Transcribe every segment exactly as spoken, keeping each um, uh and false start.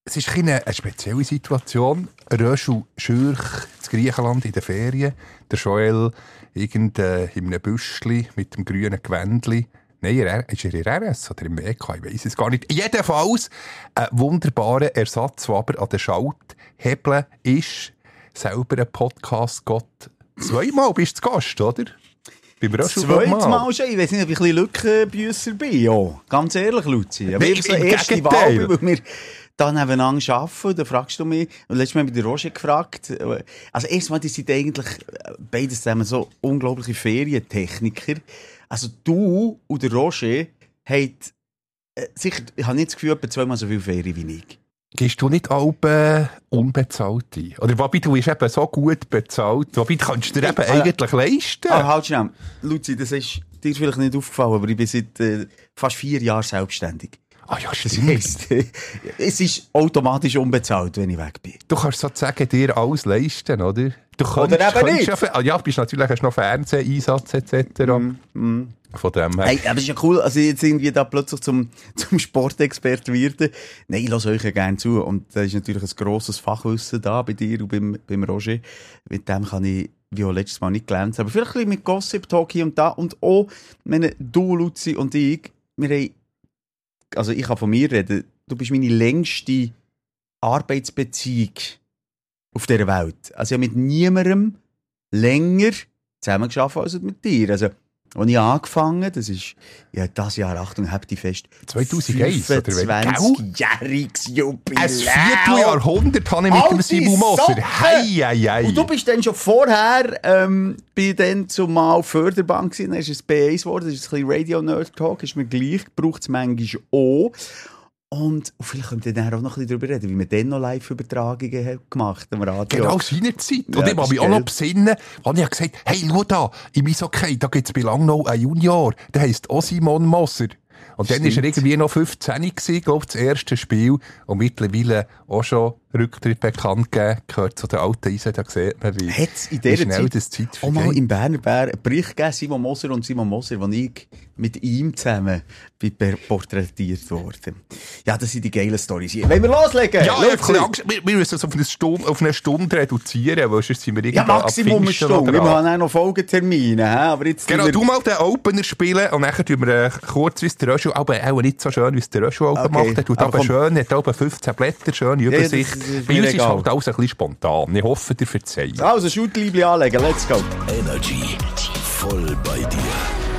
es ist eine, eine spezielle Situation. Röschel Schürch in Griechenland in den Ferien. Der Joel irgend, äh, in einem Büschli mit dem grünen Gewändli. Nein, er, ist er in R S oder im W K? Ich weiss es gar nicht. Jedenfalls ein wunderbarer Ersatz, der aber an den Schalthebeln ist. Selber ein Podcast-Gott. Zweimal bist du zu Gast, oder? Zweites Mal schon. Ich weiss nicht, ob ich ein bisschen Lückenbüsser bin. Ja, ganz ehrlich, Luzi. Aber nee, ich habe so erste Wahl, weil wir da nebeneinander arbeiten. Da fragst du mich. Und letztes Mal habe ich den Roger gefragt. Also erstmal, die sind eigentlich beides zusammen so unglaubliche Ferientechniker. Also du und der Roger haben äh, sicher, ich habe nicht das Gefühl, etwa zweimal so viel Ferien wie ich. Gehst du nicht alle äh, unbezahlt ein? Oder wobei du bist eben so gut bezahlt, wobei kannst du dir eben ah, eigentlich leisten? Ah, halt schnell. Luzi, das ist dir vielleicht nicht aufgefallen, aber ich bin seit äh, fast vier Jahren selbstständig. Ah ja, das heisst, äh, es ist automatisch unbezahlt, wenn ich weg bin. Du kannst sozusagen dir alles leisten, oder? Du kannst, oder eben nicht. Ja, ja, bist natürlich hast noch Fernseheinsatz et cetera. Mm, mm. Von dem her. Hey, aber es ist ja cool, also jetzt irgendwie da plötzlich zum, zum Sportexperten werden. Nein, ich lasse euch ja gerne zu. Und da ist natürlich ein grosses Fachwissen da bei dir und beim, beim Roger. Mit dem kann ich, wie auch letztes Mal, nicht glänzen. Aber vielleicht ein bisschen mit Gossip-Talk hier und da. Und auch, meine, du, Luzi und ich, wir haben, also ich kann von mir reden, du bist meine längste Arbeitsbeziehung auf dieser Welt. Also ich habe mit niemandem länger zusammengearbeitet als mit dir. Also, als ich angefangen, das ist, ja, das Jahr, Achtung, habt ihr fest, zweitausendeins, fünfundzwanzigjähriges Jubiläum. Ein Vierteljahrhundert habe ich mit dem Simon Moser. Hei, hei, hei. Und du bist dann schon vorher, ähm, bei dann zumal Förderbank gewesen, dann ist es B eins geworden, das ist ein bisschen Radio-Nerd-Talk, ist mir gleich, braucht es manchmal auch. Und vielleicht könnt ihr dann auch noch ein bisschen darüber reden, wie wir dann noch Live-Übertragungen gemacht haben am Radio. Genau, seinerzeit. Und ja, ich habe mich auch noch besinnen, als ich gesagt habe, hey, schau da, im Eishockey, da gibt es bei Langnau einen Junior, der heisst auch Simon Moser. Und dann war er irgendwie noch fünfzehn gewesen, glaube ich, das erste Spiel. Und mittlerweile auch schon Rücktritt bekannt gegeben, gehört zu den alten Eisen, da sieht man, wie, Hat's in dieser wie schnell Zeit das Zeit auch mal im Berner Bär einen Bericht gegeben, Simon Moser und Simon Moser, wo ich mit ihm zusammen bin porträtiert worden. Ja, das sind die geilen Storys. Wollen wir loslegen? Ja, ich habe Angst, wir, wir müssen es auf eine Stunde, auf eine Stunde reduzieren, weil sonst sind wir irgendwie ja, Maximum eine Stunde. Wir haben auch noch Folgetermine. Aber jetzt genau, wir... du mal den Opener spielen und dann tun wir äh, kurz, wie es der Röschel, aber auch nicht so schön, wie es der Röschel auch okay. gemacht hat. Tut aber, aber schön, hat oben fünfzehn Blätter, schöne Übersicht. Ja, ja, bei uns ist halt alles ein bisschen spontan. Ich hoffe, ihr verzeiht. Also, Schuttliebli anlegen, let's go. Energy, voll bei dir.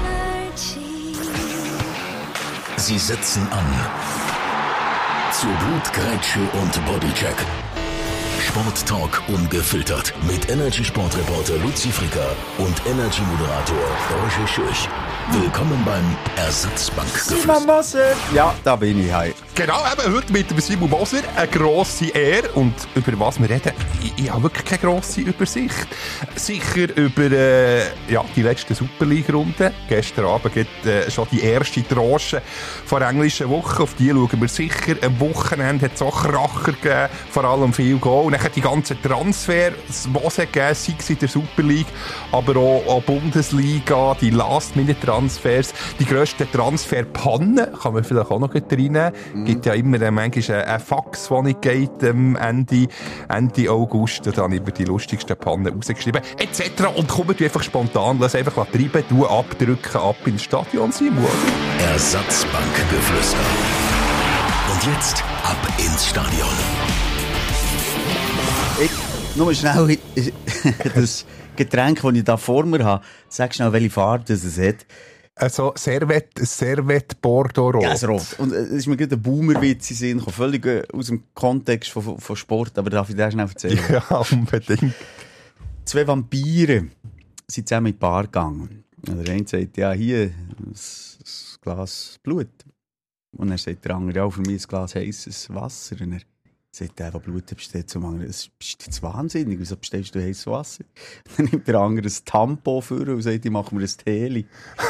Sie setzen an. Zu Blutgrätsche und Bodycheck. Sporttalk ungefiltert. Mit Energy-Sportreporter Luzi Fricker und Energy-Moderator Roger Schürch. Willkommen beim Ersatzbankgeflüster. Simon Moser! Ja, da bin ich. Hi. Genau, eben heute mit dem Simon Moser. Eine grosse Ehre. Und über was wir reden, ich, ich habe wirklich keine grosse Übersicht. Sicher über äh, ja, die letzte Super League-Runde. Gestern Abend geht äh, schon die erste Tranche der englischen Woche. Auf die schauen wir sicher. Am Wochenende hat es auch Kracher gegeben, vor allem viel Goal. Und dann hat die ganzen Transfers, was es gegeben, sei es in der Super League, aber auch, auch Bundesliga, die Last-Minute-Transfers. Transfers, die grössten Transferpannen, kann man vielleicht auch noch reinnehmen. Es mm. gibt ja immer äh, manchmal einen Fax, der nicht geht, ähm, Ende, Ende August. Da habe ich über die lustigsten Pannen rausgeschrieben, et cetera. Und kommen wir einfach spontan, lass einfach treiben, du abdrücken, ab ins Stadion, Simon. Ersatzbankgeflüster. Und jetzt ab ins Stadion. Ich, nur schnell, das Getränk, das ich da vor mir habe, sag schnell, welche Farbe es hat. Also Servette, Servette Bordeaux Rot. Ja, es rot. Und es ist mir gerade ein Boomer-Witz in Sinn, völlig aus dem Kontext von, von Sport, aber darf ich dir schnell erzählen? Ja, unbedingt. Zwei Vampire sind zusammen in die Bar gegangen. Und der eine sagt, ja, hier, ein Glas Blut. Und dann sagt der andere, ja, für mich ein Glas heisses Wasser. Und er sagt der, der Blut besteht, zum anderen, das ist jetzt wahnsinnig, wieso bestellst du heißes Wasser? Dann nimmt der andere ein Tampon vor und sagt, ich mache mir ein Teli.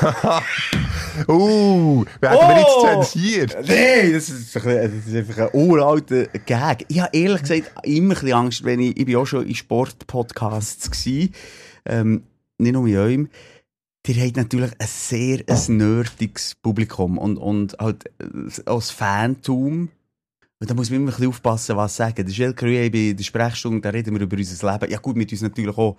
uh, werden oh! wir jetzt zensiert? Nein, das ist, das ist einfach ein uralter Gag. Ich habe ehrlich gesagt immer ein bisschen Angst, wenn ich, ich bin auch schon in Sportpodcasts gsi, ähm, nicht nur in eurem. Ihr habt natürlich ein sehr ein nerdiges Publikum und, und halt als Fantum Da muss man immer ein bisschen aufpassen, was sagen. Der Gilles Cruyet bei der Sprechstunde, da reden wir über unser Leben. Ja gut, mit uns natürlich auch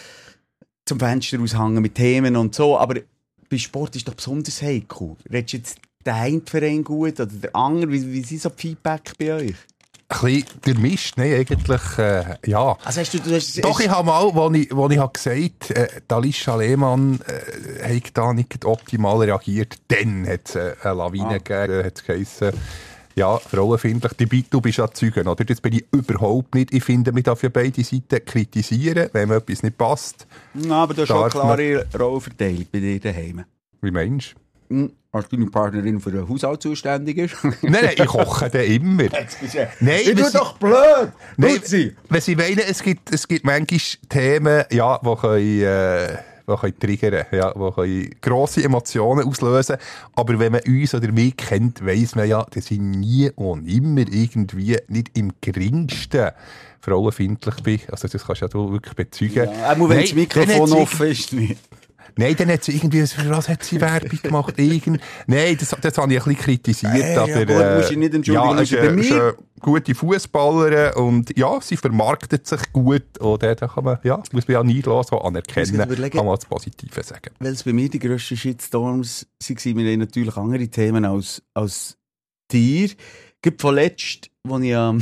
zum Fenster aushängen mit Themen und so, aber bei Sport ist doch besonders heikel. Redest du jetzt den einen Verein gut oder der andere? Wie, wie sind so die Feedback bei euch? Ein bisschen durchmischt, nein, eigentlich, äh, ja. Also hast du, du hast, Doch, ich habe mal, wo ich, wo ich habe gesagt habe, äh, Alicia Lehmann äh, hat da nicht optimal reagiert, dann hat es äh, eine Lawine ah. gegeben, hat es geheissen, ja, frauenfindlich, dabei, du bist ja Zeugen, oder? Das bin ich überhaupt nicht. Ich finde, man darf ja beide Seiten kritisieren, wenn mir etwas nicht passt. Ja, aber du hast schon eine klare Rollenverteilung bei dir daheim. Wie meinst du? Hm. Als deine Partnerin für den Haushalt zuständig ist? Nein, nein, ich koche den immer. Nein, ich bin doch blöd! Nein, wenn Sie meinen, es gibt, es gibt manchmal Themen, ja, die können, äh, die können triggern, ja, die können grosse Emotionen auslösen. Aber wenn man uns oder mich kennt, weiss man ja, dass ich nie und immer irgendwie nicht im geringsten frauenfindlich bin. Also das kannst ja du wirklich bezeugen. Ja, auch wenn das Mikrofon offen ist, nicht. Nein, dann hat sie irgendwie, für was hat sie Werbung gemacht? Irgend... Nein, das, das habe ich ein bisschen kritisiert. Hey, aber, ja, gut, äh, musst du nicht entschuldigen. Ja, ist, äh, ist eine gute Fußballerin und ja, sie vermarktet sich gut. Und äh, da kann man, ja, das muss man ja nie so anerkennen, kann man als Positive sagen. Weil es bei mir die grössten Shitstorms waren, wir haben natürlich andere Themen als, als dir. Gibt vorletzt, als ich am,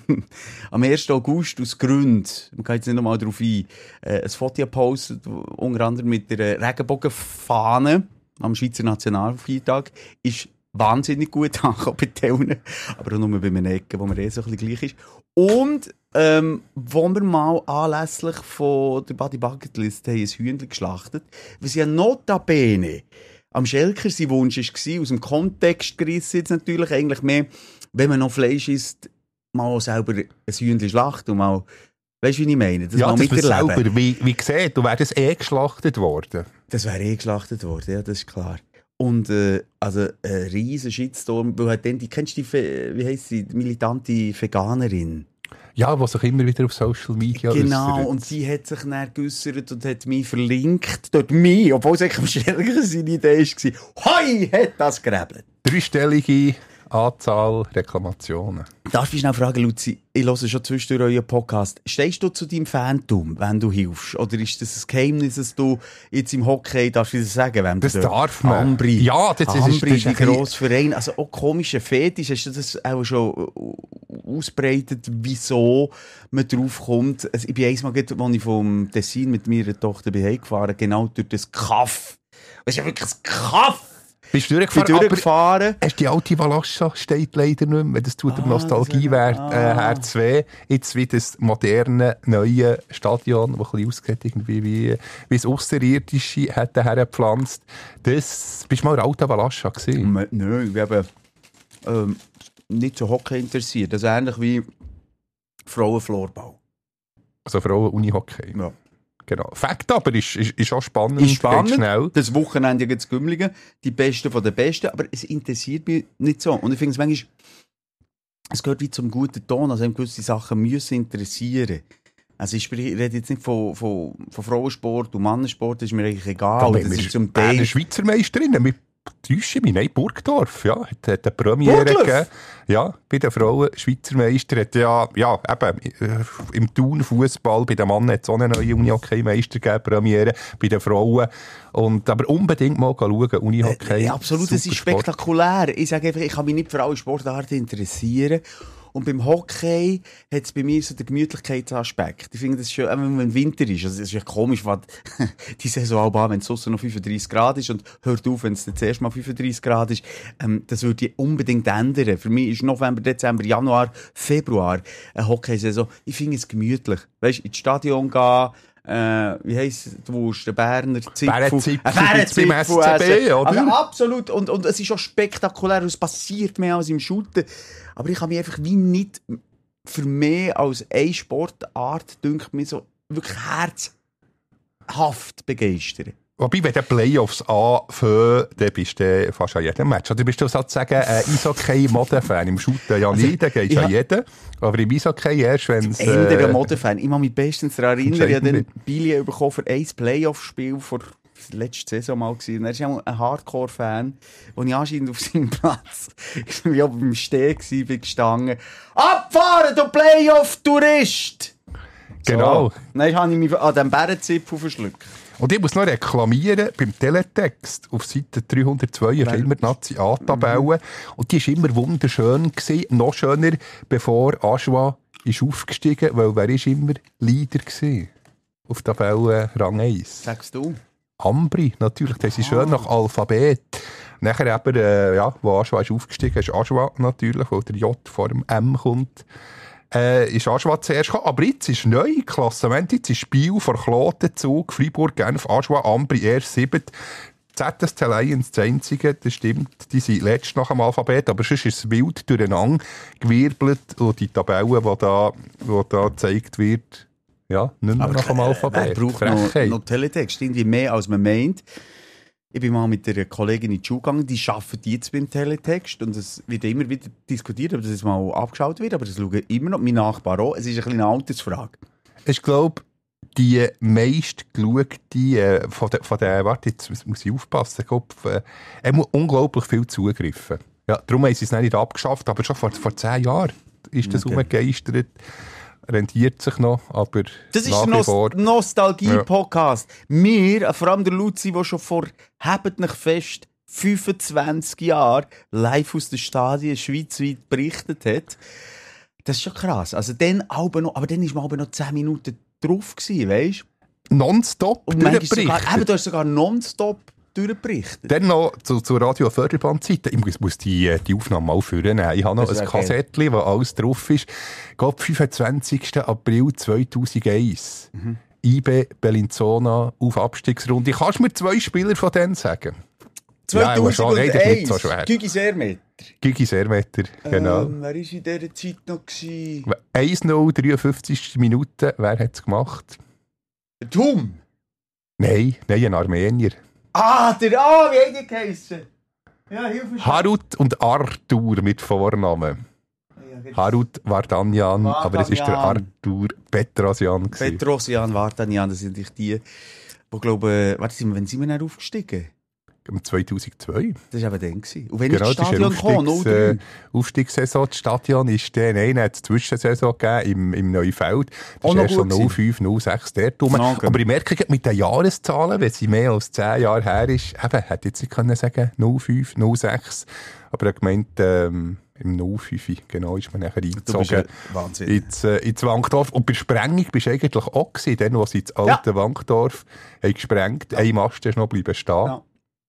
am ersten August aus Gründen, man kann jetzt nicht nochmal darauf ein, äh, ein Foto gepostet, unter anderem mit der Regenbogenfahne am Schweizer Nationalfeiertag, ist wahnsinnig gut angekommen bei denen, aber auch nur bei einem Ecken, wo man eh so ein bisschen gleich ist. Und ähm, wo wir mal anlässlich von der Body Bucket List haben ein Hühnchen geschlachtet, was ja notabene am Schelker sein Wunsch war, aus dem Kontext gerissen jetzt natürlich eigentlich mehr, wenn man noch Fleisch isst, mal selber ein Hühnchen schlachten und mal, weißt du, wie ich meine? Das ja, mal das selber, wie, wie gesagt, du wärst eh geschlachtet worden. Das wäre eh geschlachtet worden, ja, das ist klar. Und, äh, also, ein riesen Shitstorm, weil halt dann, die, kennst du die, wie heisst sie, die militante Veganerin? Ja, die sich immer wieder auf Social Media Genau, äußert. Und sie hat sich dann geäussert und hat mich verlinkt, dort mich, obwohl es eigentlich am stärksten seine Idee war. Hoi, hat das gerebelt. Dreistellige Anzahl Reklamationen. Darf ich schnell fragen, Luzi, ich höre schon zwischendurch euren Podcast. Stehst du zu deinem Phantom, wenn du hilfst? Oder ist das ein Geheimnis, dass du jetzt im Hockey, darfst du das sagen? Wenn das du darf man. Ambri, ja, das ist, Ambri, das ist ein grosser Verein. Also auch komischer Fetisch. Hast du das auch schon ausbreitet, wieso man drauf kommt? Also ich bin einmal, als ich vom Tessin mit meiner Tochter heimgefahren bin, genau durch das Kaff. Das ist ja wirklich das Kaff! Bist du durchgefahren? Bin durchgefahren. Hast die alte Valascha steht leider nicht mehr, weil das tut der ah, Nostalgie wert, ah. äh, Herz weh. Jetzt wie das moderne, neue Stadion, das ein bisschen aussieht, irgendwie wie, wie das Ausserirdische hätte hergepflanzt. Das, bist du mal in der alten Valascha gesehen? Nein, wir haben ähm, nicht so Hockey interessiert. Das ist ähnlich wie Frauenfloorball. Also Frauen-Unihockey? Ja. Genau. Fakt aber ist, ist, ist auch spannend. Ist spannend. Schnell. Das Wochenende gibt es Gümligen, die Besten von den Besten, aber es interessiert mich nicht so. Und ich finde es manchmal, es gehört wie zum guten Ton, also gewisse Sachen müssen interessieren. Also ich rede jetzt nicht von, von, von Frauensport und Mannensport, das ist mir eigentlich egal. Da das ist zum Teil eine Schweizer Meisterin mit Täusche mich, nein, Burgdorf, ja, hat, hat eine Premiere gegeben. Ja, bei den Frauen, Schweizer Meister, hat ja, ja, eben, im Thun-Fußball, bei den Männern hat es auch eine neue Unihockey-Meister gegeben, Premiere, bei den Frauen. Und, aber unbedingt mal schauen, Unihockey. Äh, ja, absolut, das ist spektakulär. Ich sage einfach, ich kann mich nicht für alle Sportarten interessieren. Und beim Hockey hat es bei mir so den Gemütlichkeitsaspekt. Ich finde das schön, wenn Winter ist. Also, es ist ja komisch, weil die Saison an, wenn es draussen noch fünfunddreissig Grad ist und hört auf, wenn es das erste Mal fünfunddreissig Grad ist. Ähm, das würde ich unbedingt ändern. Für mich ist November, Dezember, Januar, Februar eine Hockeysaison. Ich finde es gemütlich. Weißt du, ins Stadion gehen, äh, wie heisst du Wurst, der Berner Zipfel. Bärenzipfel beim S C B, oder? Also absolut. Und, und es ist auch spektakulär. Es passiert mehr als im Shooten. Aber ich kann mich einfach wie nicht für mehr als eine Sportart, denke mir, so wirklich herzhaft begeistern. Wobei, wenn die Playoffs anfangen, dann bist du fast an jedem Match. Oder bist du sozusagen ein Eishockey-Moden-Fan? Im Shooten ja nicht, da geht es an jeden. Aber im Eishockey erst, wenn es... Ändere äh, Moden-Fan. Ich muss mich bestens daran erinnern, ich habe dann Billy bekommen für ein Playoff-Spiel vor letzte Saison mal gewesen. Er ist auch ein Hardcore-Fan, wo ich anscheinend auf seinem Platz wie auf dem Steh war, bin gestanden. Abfahren, du Playoff-Tourist! Genau. So. Dann habe ich mich an diesem Bärenzipfel verschluckt. Und ich muss noch reklamieren, beim Teletext auf Seite dreihundertzwei ist immer die Nazi-A-Tabelle. Mhm. Und die war immer wunderschön gewesen, noch schöner, bevor Ajoa ist aufgestiegen, weil wer ist immer Leader gewesen? Auf Tabelle Rang eins. Sagst du? Ambri, natürlich, das ist Ah. schön nach Alphabet. Nachher eben, äh, ja, wo Ajoa ist aufgestiegen, ist Ajoa natürlich, weil der J vor dem M kommt. Äh, ist Ajoa zuerst gekommen, aber jetzt ist neu, Klassement, jetzt ist Spiel vor Kloten, Zug, Freiburg, Genf, Ajoa, Ambri, erst sieben. Z S C Lions, das einzige, das stimmt, die sind letzt nach dem Alphabet, aber sonst ist es wild durcheinander gewirbelt und die Tabelle, die da, die da gezeigt wird, ja, nicht mehr Aber nach dem Alphabet. Wer braucht noch, noch Teletext? Irgendwie mehr als man meint. Ich bin mal mit einer Kollegin in die Schule gegangen, die arbeitet jetzt beim Teletext und es wird immer wieder diskutiert, ob das mal abgeschaut wird, aber das schauen immer noch mein Nachbar auch. Es ist ein bisschen eine Altersfrage. Ich glaube, die meist geschaute, äh, von der, von der, warte, jetzt muss ich aufpassen, ich glaube, äh, er muss unglaublich viel zugegriffen. Ja, darum haben sie es nicht abgeschafft, aber schon vor, vor zehn Jahren ist das Okay. umgegeistert. Rentiert sich noch, aber Das ist nach der wie vor. Nost- Nostalgie-Podcast. Wir, vor allem der Luzi, der schon vor, habt nicht fest, fünfundzwanzig Jahren live aus den Stadien schweizweit berichtet hat. Das ist schon krass. Also dann aber noch, aber dann war man aber noch zehn Minuten drauf gewesen, weisst du? Nonstop Und manchmal sogar, durchberichtet. eben, du hast sogar nonstop durchberichtet. Dann noch zu, zur Radio-Förderbandseite. Ich muss, muss die, die Aufnahme mal führen. Ich habe noch Das ein ist okay. Kassettchen, wo alles drauf ist. Ich glaube, fünfundzwanzigsten April zweitausendeins. Mhm. I B Bellinzona auf Abstiegsrunde. Kannst du mir zwei Spieler von denen sagen? Ja, aber schon. Nein, das ist nicht so schwer. Gügi Sermet. Gigi Sermeter, genau. Ähm, wer war in dieser Zeit noch? Gewesen? eins null, dreiundfünfzigste Minute. Wer hat es gemacht? Der Tum. Nein, nein, ein Armenier. Ah, der, ah, wie hat die geheissen? Ja, hilf mir. Harut und Arthur mit Vornamen. Harut Vardanyan, aber es ist der Vardanyan. Arthur Petrosyan gewesen. Petrosyan, Vardanyan, das sind natürlich die, die glauben, warte, sind wir, wann sind wir dann aufgestiegen? Im zweitausendzwei. Das war eben dann. Gewesen. Und wenn Genau, ich das ins ist eine Stadion kam, Aufstiegs, null drei. äh, Aufstiegssaison. Das Stadion ist dann, nein, es hat eine Zwischensaison gegeben im, im Neufeld. Das Auch ist noch erst so gut gewesen. null fünf, null sechs dort rum. Okay. Aber ich merke gerade mit den Jahreszahlen, wenn sie mehr als zehn Jahre her ist, eben, hätte jetzt nicht können sagen, null fünf, null sechs. Aber er hat gemeint, ähm, im null fünf, genau, ist man nachher Du bist eingezogen. ein Wahnsinn. Ins, äh, ins Wankdorf. Und bei der Sprengung bist du eigentlich auch gewesen, dann, wo sie ins alte Wankdorf haben gesprengt. Ein Mast ist noch bleiben stehen. Ja.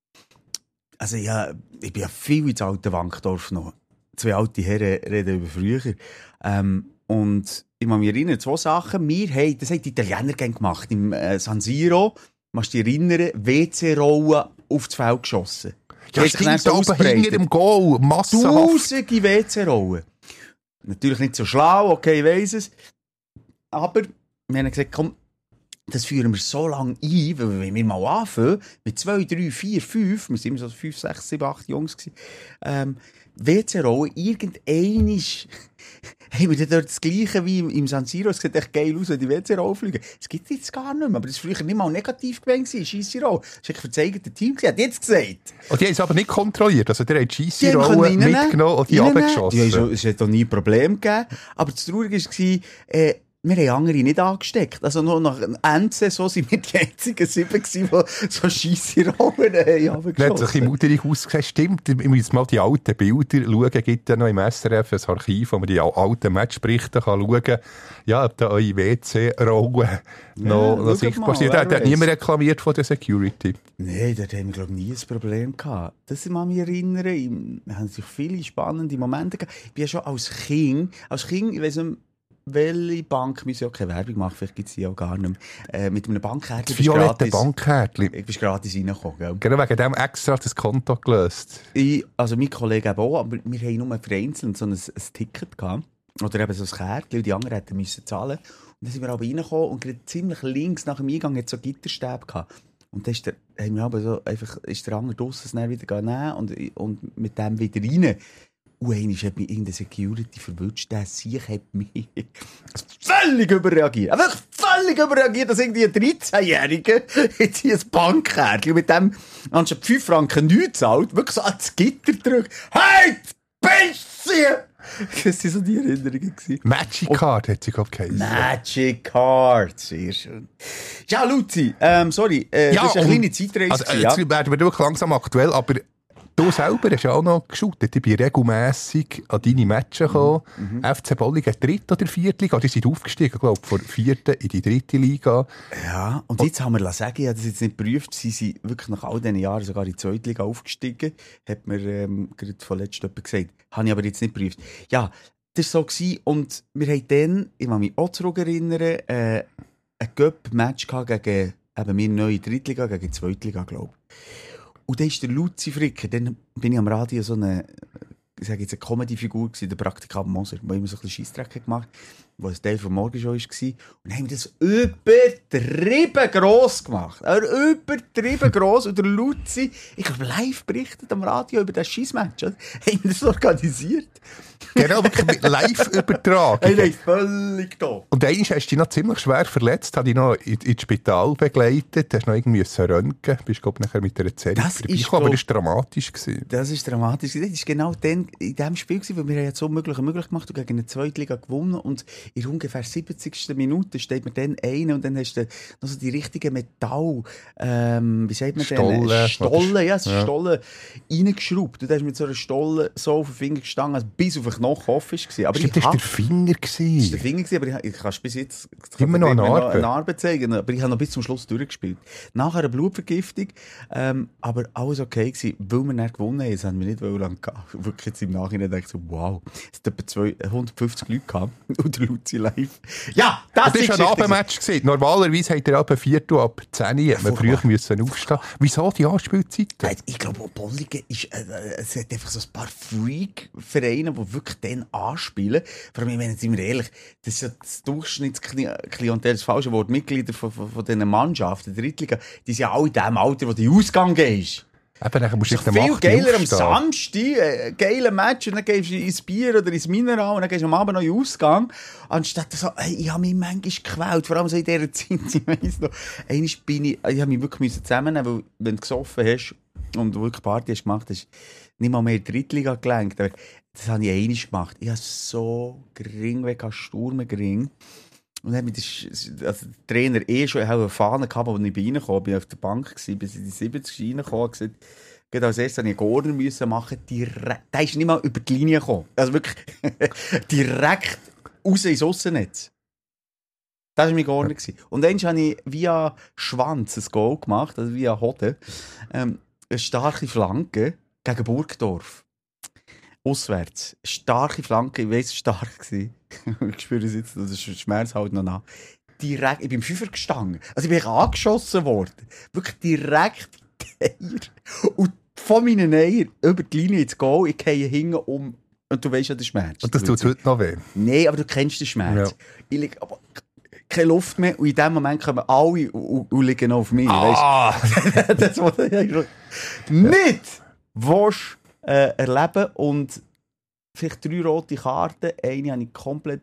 Also ja, ich bin ja viel ins alte Wankdorf noch. Zwei alte Herren reden über früher. Ähm, und ich kann mich erinnern, zwei Sachen. Wir haben, das haben die Italiener gerne gemacht, im äh, San Siro, kannst du dich erinnern, W C-Rollen auf das Feld geschossen. Ja, Die haben sich dann stimmt, so oben ausgebreitet. hinter dem Goal, massenhaft. Tausende W C-Rollen. Natürlich nicht so schlau, okay, ich weiss es. Aber wir haben gesagt, komm, das führen wir so lange ein, weil wenn wir mal anfangen, mit zwei, drei, vier, fünf, wir sind immer so fünf, sechs, sieben, acht Jungs gewesen, ähm, W C-Rollen, irgendeinisch haben wir dann dort das Gleiche wie im, im San Siro. Es sieht echt geil aus, wenn die W C-Rollen fliegen. Es gibt jetzt gar nicht mehr, aber das war früher nicht mal negativ gewesen, scheisse Rolle. Das war ein verzeigter Team, hat jetzt gesagt. Und die haben es aber nicht kontrolliert. Also, die haben die Die Scheisse-Rollen haben reinnehmen, mitgenommen und die reinnehmen. runtergeschossen. Ja, so, es hat doch nie ein Problem gegeben. Aber das Traurige war, äh, wir haben andere nicht angesteckt. Also nur nach Endsaison sind wir die einzigen sieben gewesen, die so scheisse Rollen haben Das hat sich ein Mutterig ausgesehen. Stimmt, ich muss mal die alten Bilder schauen. Es gibt ja noch im S R F ein Archiv, wo man die alten Matchberichte kann schauen kann. Ja, ob da eure W C-Rollen noch, noch schaut sichtbar mal, sind. Da wer hat hat weiss. niemand reklamiert von der Security. Nein, dort haben wir, glaube ich, nie ein Problem gehabt. Das kann mich erinnern. Ich- Wir haben sich viele spannende Momente gehabt. Ich bin ja schon als Kind, als Kind, ich weiss nicht, welche Bank, müssen ja auch keine Werbung machen, vielleicht gibt es die auch gar nicht mehr, äh, mit einem Bankkärtchen Das bist du violette gratis, Bankkärtchen. ich bist gratis reingekommen, gell? Genau wegen dem extra das Konto gelöst. Ich, also mein Kollege eben auch, aber wir haben nur vereinzelt so ein, ein Ticket gehabt. Oder eben so ein Kärtchen, und die anderen hätten müssen zahlen. Und dann sind wir aber reingekommen und gerade ziemlich links nach dem Eingang hat es so Gitterstäbe gehabt. Und dann ist der, haben wir aber so einfach, ist der andere draussen es dann wieder nehmen und, und mit dem wieder rein. Und einmal hat mich in der Security verwünscht, der Sieg hat mich völlig überreagiert. Einfach völlig überreagiert, dass irgendwie ein dreizehnjähriger jetzt hier ein Bankkärtchen mit dem anstatt fünf Franken nichts zahlt, wirklich so ans Gitter drückt. Hey, Bisschen! Das waren so die Erinnerungen. Magic Card hat sie, glaube ich, geheißen. Magic Card, sehr schön. Ja, Luzi, ähm, sorry, äh, Ja, das war eine und- kleine Zeitreise. Also, gewesen, jetzt ja. werden wir wirklich langsam aktuell, aber du selber hast ja auch noch geschaut. Ich bin regelmässig an deine Matches gekommen. Mhm. F C Bolligen, dritte oder vierte Liga. Die sind aufgestiegen, glaube ich, von vierten in die dritte Liga. Ja, und jetzt haben wir sagen, ich habe das jetzt nicht geprüft, sie sind wirklich nach all diesen Jahren sogar in die zweite Liga aufgestiegen. Hat mir ähm, gerade von letztem jemand gesagt. Habe ich aber jetzt nicht geprüft. Ja, das war so gewesen. Und wir haben dann, ich kann mich auch zurückerinnern, äh, ein Cup-Match gehabt gegen eben wir neue Drittliga, gegen die Zweitliga, glaube ich. Und dann ist der Luzi Fricker, dann bin ich am Radio so eine, ich sage jetzt eine Comedy-Figur gewesen, der Praktikant Moser, der immer so ein bisschen Scheissdreck gemacht hat, wo ein Teil von Morgenshow war. Und dann haben wir das übertrieben gross gemacht. Aber übertrieben gross. Und der Luzi, ich glaube, live berichtet am Radio über das Scheissmatch. Haben wir das organisiert? Genau, wirklich mit live übertragen. Hey, nein, völlig da. Und einmal hast du dich noch ziemlich schwer verletzt, habe ich noch in, ins Spital begleitet, hast noch irgendwie röntgen, bist glaube ich nachher mit einer Zelle Das ist, vorbeigekommen, aber glaub- das war dramatisch gewesen. Das ist dramatisch. Das war genau dann in diesem Spiel, gewesen, weil wir ja so Unmögliche möglich gemacht und gegen eine Zweitliga gewonnen. Und in ungefähr siebzigsten Minute steht mir dann einer und dann hast du noch so die richtigen Metall, ähm, wie sagt man Stollen. denn? Stollen, ja, es ist Ja. Stollen reingeschraubt. Und dann hast du mit so einer Stollen so auf den Finger gestanden, als bis auf den Knochen offen war. Aber Stimmt, ich das war hab- der Finger. das war der Gewesen. Finger, gewesen, aber ich, ich kann bis jetzt ich Immer kann noch dir eine immer Narbe. eine Narbe zeigen, aber ich habe noch bis zum Schluss durchgespielt. Nachher eine Blutvergiftung, ähm, aber alles okay gewesen, weil wir dann gewonnen haben. Das haben wir nicht lange gehabt. Wirklich jetzt im Nachhinein denke ich so, wow, es hat etwa zwei- hundertfünfzig Leute gehabt und der Luzi live. Ja, das, Das war ein Geschichte gewesen. Abendmatch. gewesen. Normalerweise hat er ab Viertel ab zehn hat man früh Furchtbar. müssen aufstehen. Wieso die Anspielzeit? Nein, ich glaube, Bolligen ist, äh, äh, es hat einfach so ein paar Freak-Vereine, die wirklich dann anspielen. Vor allem, wenn sind wir ehrlich, das ist ja das Durchschnittsklientel, das falsche Wort, Mitglieder von, von, von diesen Mannschaften, der Drittliga, die sind ja alle in dem Alter, wo der Ausgang ist. Eben, dann musst du Es ist dich doch am viel acht geiler am aufstehen. Samstag, äh, geiler Match, und dann gehst du ins Bier oder ins Mineral und dann gehst du am Abend noch in den Ausgang. Anstatt so, hey, ich habe mich manchmal gequält, vor allem so in dieser Zeit, ich weiss noch. Einmal bin ich, ich habe mich wirklich zusammennehmen, weil wenn du gesoffen hast und wirklich Party hast gemacht hast, nicht mal mehr in die Drittliga gelenkt. Aber das habe ich einmal gemacht. Ich habe so gering weg, Sturm gering. Und dann hat mich das, also der Trainer eh schon eine Fahne gehabt, als ich bei reingekommen bin, auf der Bank gewesen, bis in die siebzig reingekommen und gesagt, gerade als erstes musste ich einen Corner müssen machen, direkt, der ist nicht mal über die Linie gekommen. Also wirklich, direkt raus ins Aussennetz. Das war mein Corner. Ja. Und dann habe ich via Schwanz ein Goal gemacht, also via Hoden, ähm, eine starke Flanke gegen Burgdorf. Auswärts. Starke Flanke, ich weiss, es war stark. Ich spüre es jetzt, das ist Schmerz halt noch nach. Direkt, ich bin im Fünfer gestanden. Also ich bin angeschossen worden. Wirklich direkt Eier. Und von meinen Eiern über die Linie ins Goal, ich gehe hinten um. Und du weißt ja den Schmerz. Und das tut heute noch weh. Nein, aber du kennst den Schmerz. Ja. Ich liege aber keine Luft mehr und in dem Moment kommen alle und, und liegen auf mich. Ah! Weißt? Das, was du ja nicht willst, äh, erleben. Und vielleicht drei rote Karten. Eine habe ich komplett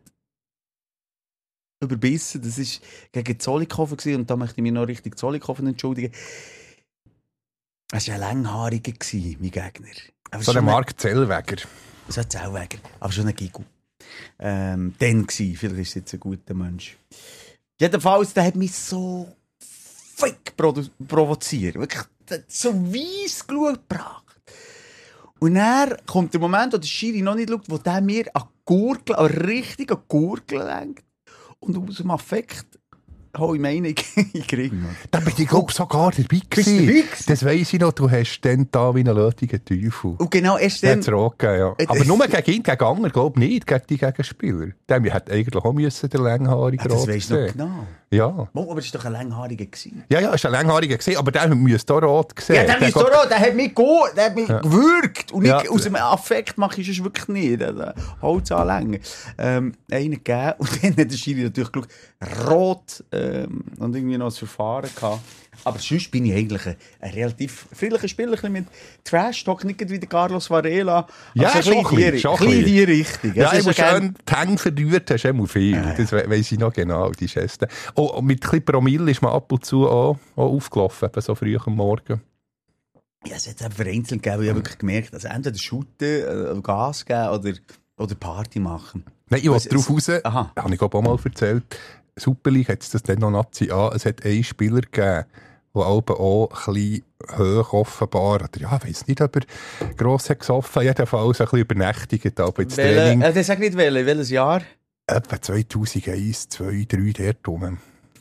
überbissen. Das war gegen Zollikofen gewesen, und da möchte ich mich noch richtig Zollikofen entschuldigen. Das war ein Länghaariger, mein Gegner. Aber So schon ein Mark Zellweger. So ein Zellweger. Aber schon ein Gigu. Ähm, dann gsi. Vielleicht ist er jetzt ein guter Mensch. Jedenfalls, der hat mich so fick produ- provoziert. Wirklich, der hat so weiss geschaut gebracht. Und dann kommt der Moment, wo der Schiri noch nicht schaut, wo der mir an Gurgel, an richtig an Gurgel lenkt. Und aus dem Affekt hole ich meine in den Ring. Da bin ich, glaube ich, sogar dabei Bist du gewesen. dabei gewesen? Das weiss ich noch, du hast dann da wie einen lötigen Teufel. Und genau erst Der dann... hat es rot gegeben, ja. Äh, Aber das- nur gegen ihn, gegen andere, glaube ich nicht, gegen die Gegenspieler. Der hat eigentlich auch müssen, der Länghaarige Ah, das rot weisst du noch sehen. genau. Ja. Oh, aber es war doch ein Länghaariger gewesen. Ja, ja, es war ein Länghaariger gesehen, aber der müsste auch rot sehen. Ja, der, Der ist geht- doch auch, der hat mich, go, der hat mich Ja. gewürgt. Und Ja. ich, aus dem Affekt mache ich es wirklich nicht. Also, Holz anlängen. Ähm, einen gegeben. Und dann hat der Schiri natürlich geschaut, rot, ähm, und irgendwie noch ein Verfahren gehabt. Aber sonst bin ich eigentlich ein, ein relativ friedlicher Spieler, ein bisschen mit Trash-Talk, nicht wie der Carlos Varela. Ja, also schon ein bisschen, schon ein bisschen. die Richtung. Ja, also immer so gern... schön die Hänge verdürt hast, immer viel. Ja, ja. Das we- weiss ich noch genau, die Geste. Oh, und mit ein bisschen Promille ist man ab und zu auch, auch aufgelaufen, eben so früh am Morgen. Ja, es hat vereinzelt gegeben, ich habe wirklich gemerkt, also entweder shooten, äh, Gas geben oder, oder Party machen. Nein, ich Was- wollte darauf raus, Aha. habe ich glaube auch mal erzählt, Super League hat es das dann noch Nazi an, es hat einen Spieler gegeben, der auch ein bisschen hoch offenbar, oder ja, ich weiss nicht, ob er gross hat gesoffen, jedenfalls ein bisschen übernächtigt, aber ins Welche, Training. äh, das sag nicht welche, welches Jahr? Etwa zweitausendeins, zwei, drei dort rum.